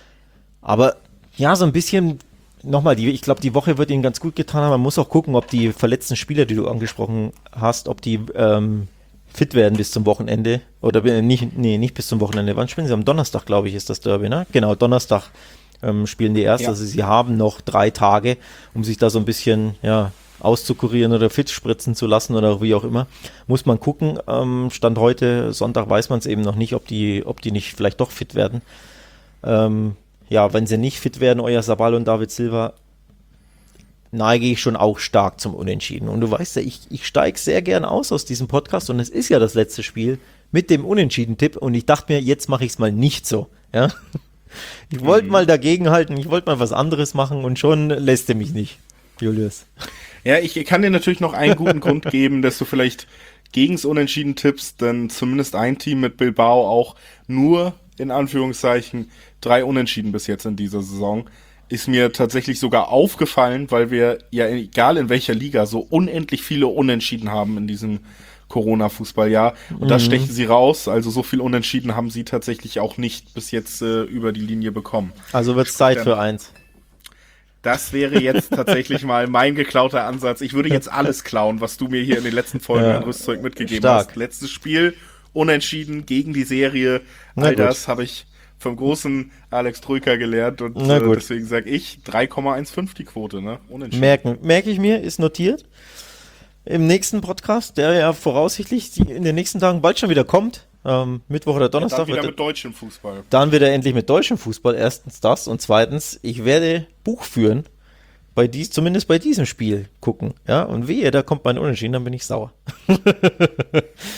Aber so ein bisschen... Nochmal, ich glaube, die Woche wird ihnen ganz gut getan haben. Man muss auch gucken, ob die verletzten Spieler, die du angesprochen hast, ob die fit werden bis zum Wochenende. Oder nicht bis zum Wochenende. Wann spielen sie? Am Donnerstag, glaube ich, ist das Derby, ne? Genau, Donnerstag spielen die erst. Ja. Also sie haben noch 3 Tage, um sich da so ein bisschen auszukurieren oder fit spritzen zu lassen oder wie auch immer. Muss man gucken. Stand heute, Sonntag, weiß man es eben noch nicht, ob die nicht vielleicht doch fit werden. Wenn sie nicht fit werden, Oyarzabal und David Silva, neige ich schon auch stark zum Unentschieden. Und du weißt ja, ich steige sehr gern aus diesem Podcast und es ist ja das letzte Spiel mit dem Unentschieden-Tipp und ich dachte mir, jetzt mache ich es mal nicht so. Ja? Ich wollte mal dagegenhalten, ich wollte mal was anderes machen und schon lässt er mich nicht, Julius. Ja, ich kann dir natürlich noch einen guten Grund geben, dass du vielleicht gegens Unentschieden tippst, denn zumindest ein Team mit Bilbao auch nur in Anführungszeichen 3 Unentschieden bis jetzt in dieser Saison, ist mir tatsächlich sogar aufgefallen, weil wir ja egal in welcher Liga so unendlich viele Unentschieden haben in diesem Corona-Fußballjahr und da stechen sie raus, also so viel Unentschieden haben sie tatsächlich auch nicht bis jetzt über die Linie bekommen. Also wird's Zeit für 1. Das wäre jetzt tatsächlich mal mein geklauter Ansatz. Ich würde jetzt alles klauen, was du mir hier in den letzten Folgen an Rüstzeug mitgegeben hast. Letztes Spiel, Unentschieden gegen die Serie. All das habe ich vom großen Alex Troika gelernt und deswegen sage ich 3,15 die Quote, ne? Unentschieden. Merke ich mir, ist notiert. Im nächsten Podcast, der ja voraussichtlich in den nächsten Tagen bald schon wieder kommt, Mittwoch oder Donnerstag. Dann wieder mit deutschem Fußball. Dann wieder endlich mit deutschem Fußball. Erstens das und zweitens, ich werde Buch führen, zumindest bei diesem Spiel gucken. Ja, und wehe, da kommt mein Unentschieden, dann bin ich sauer.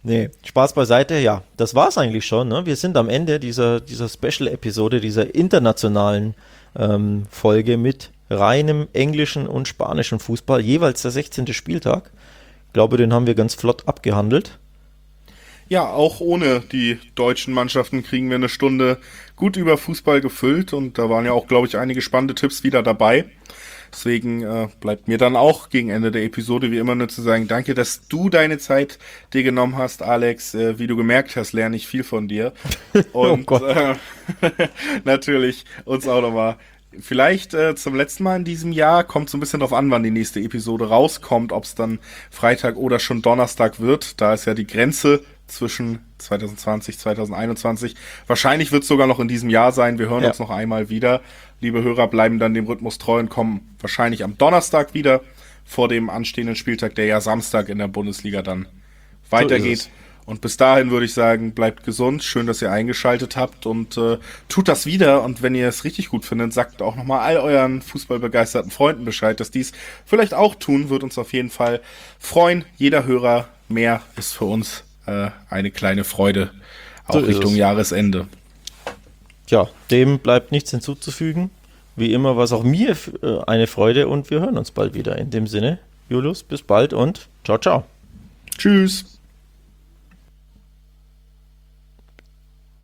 Nee, Spaß beiseite, ja. Das war's eigentlich schon. Ne? Wir sind am Ende dieser Special-Episode, dieser internationalen Folge mit reinem englischen und spanischen Fußball, jeweils der 16. Spieltag. Ich glaube, den haben wir ganz flott abgehandelt. Ja, auch ohne die deutschen Mannschaften kriegen wir eine Stunde gut über Fußball gefüllt und da waren ja auch, glaube ich, einige spannende Tipps wieder dabei. Deswegen bleibt mir dann auch gegen Ende der Episode wie immer nur zu sagen, danke, dass du deine Zeit dir genommen hast, Alex. Wie du gemerkt hast, lerne ich viel von dir. Und natürlich uns auch nochmal. Vielleicht zum letzten Mal in diesem Jahr, kommt so ein bisschen drauf an, wann die nächste Episode rauskommt, ob es dann Freitag oder schon Donnerstag wird. Da ist ja die Grenze zwischen 2020, 2021. Wahrscheinlich wird es sogar noch in diesem Jahr sein. Wir hören uns noch einmal wieder. Liebe Hörer, bleiben dann dem Rhythmus treu und kommen wahrscheinlich am Donnerstag wieder vor dem anstehenden Spieltag, der ja Samstag in der Bundesliga dann weitergeht. Und bis dahin würde ich sagen, bleibt gesund. Schön, dass ihr eingeschaltet habt und tut das wieder. Und wenn ihr es richtig gut findet, sagt auch nochmal all euren fußballbegeisterten Freunden Bescheid, dass die es vielleicht auch tun. Wird uns auf jeden Fall freuen. Jeder Hörer mehr ist für uns eine kleine Freude, auch so Richtung Jahresende. Ja, dem bleibt nichts hinzuzufügen. Wie immer war es auch mir eine Freude und wir hören uns bald wieder. In dem Sinne, Julius, bis bald und ciao, ciao. Tschüss.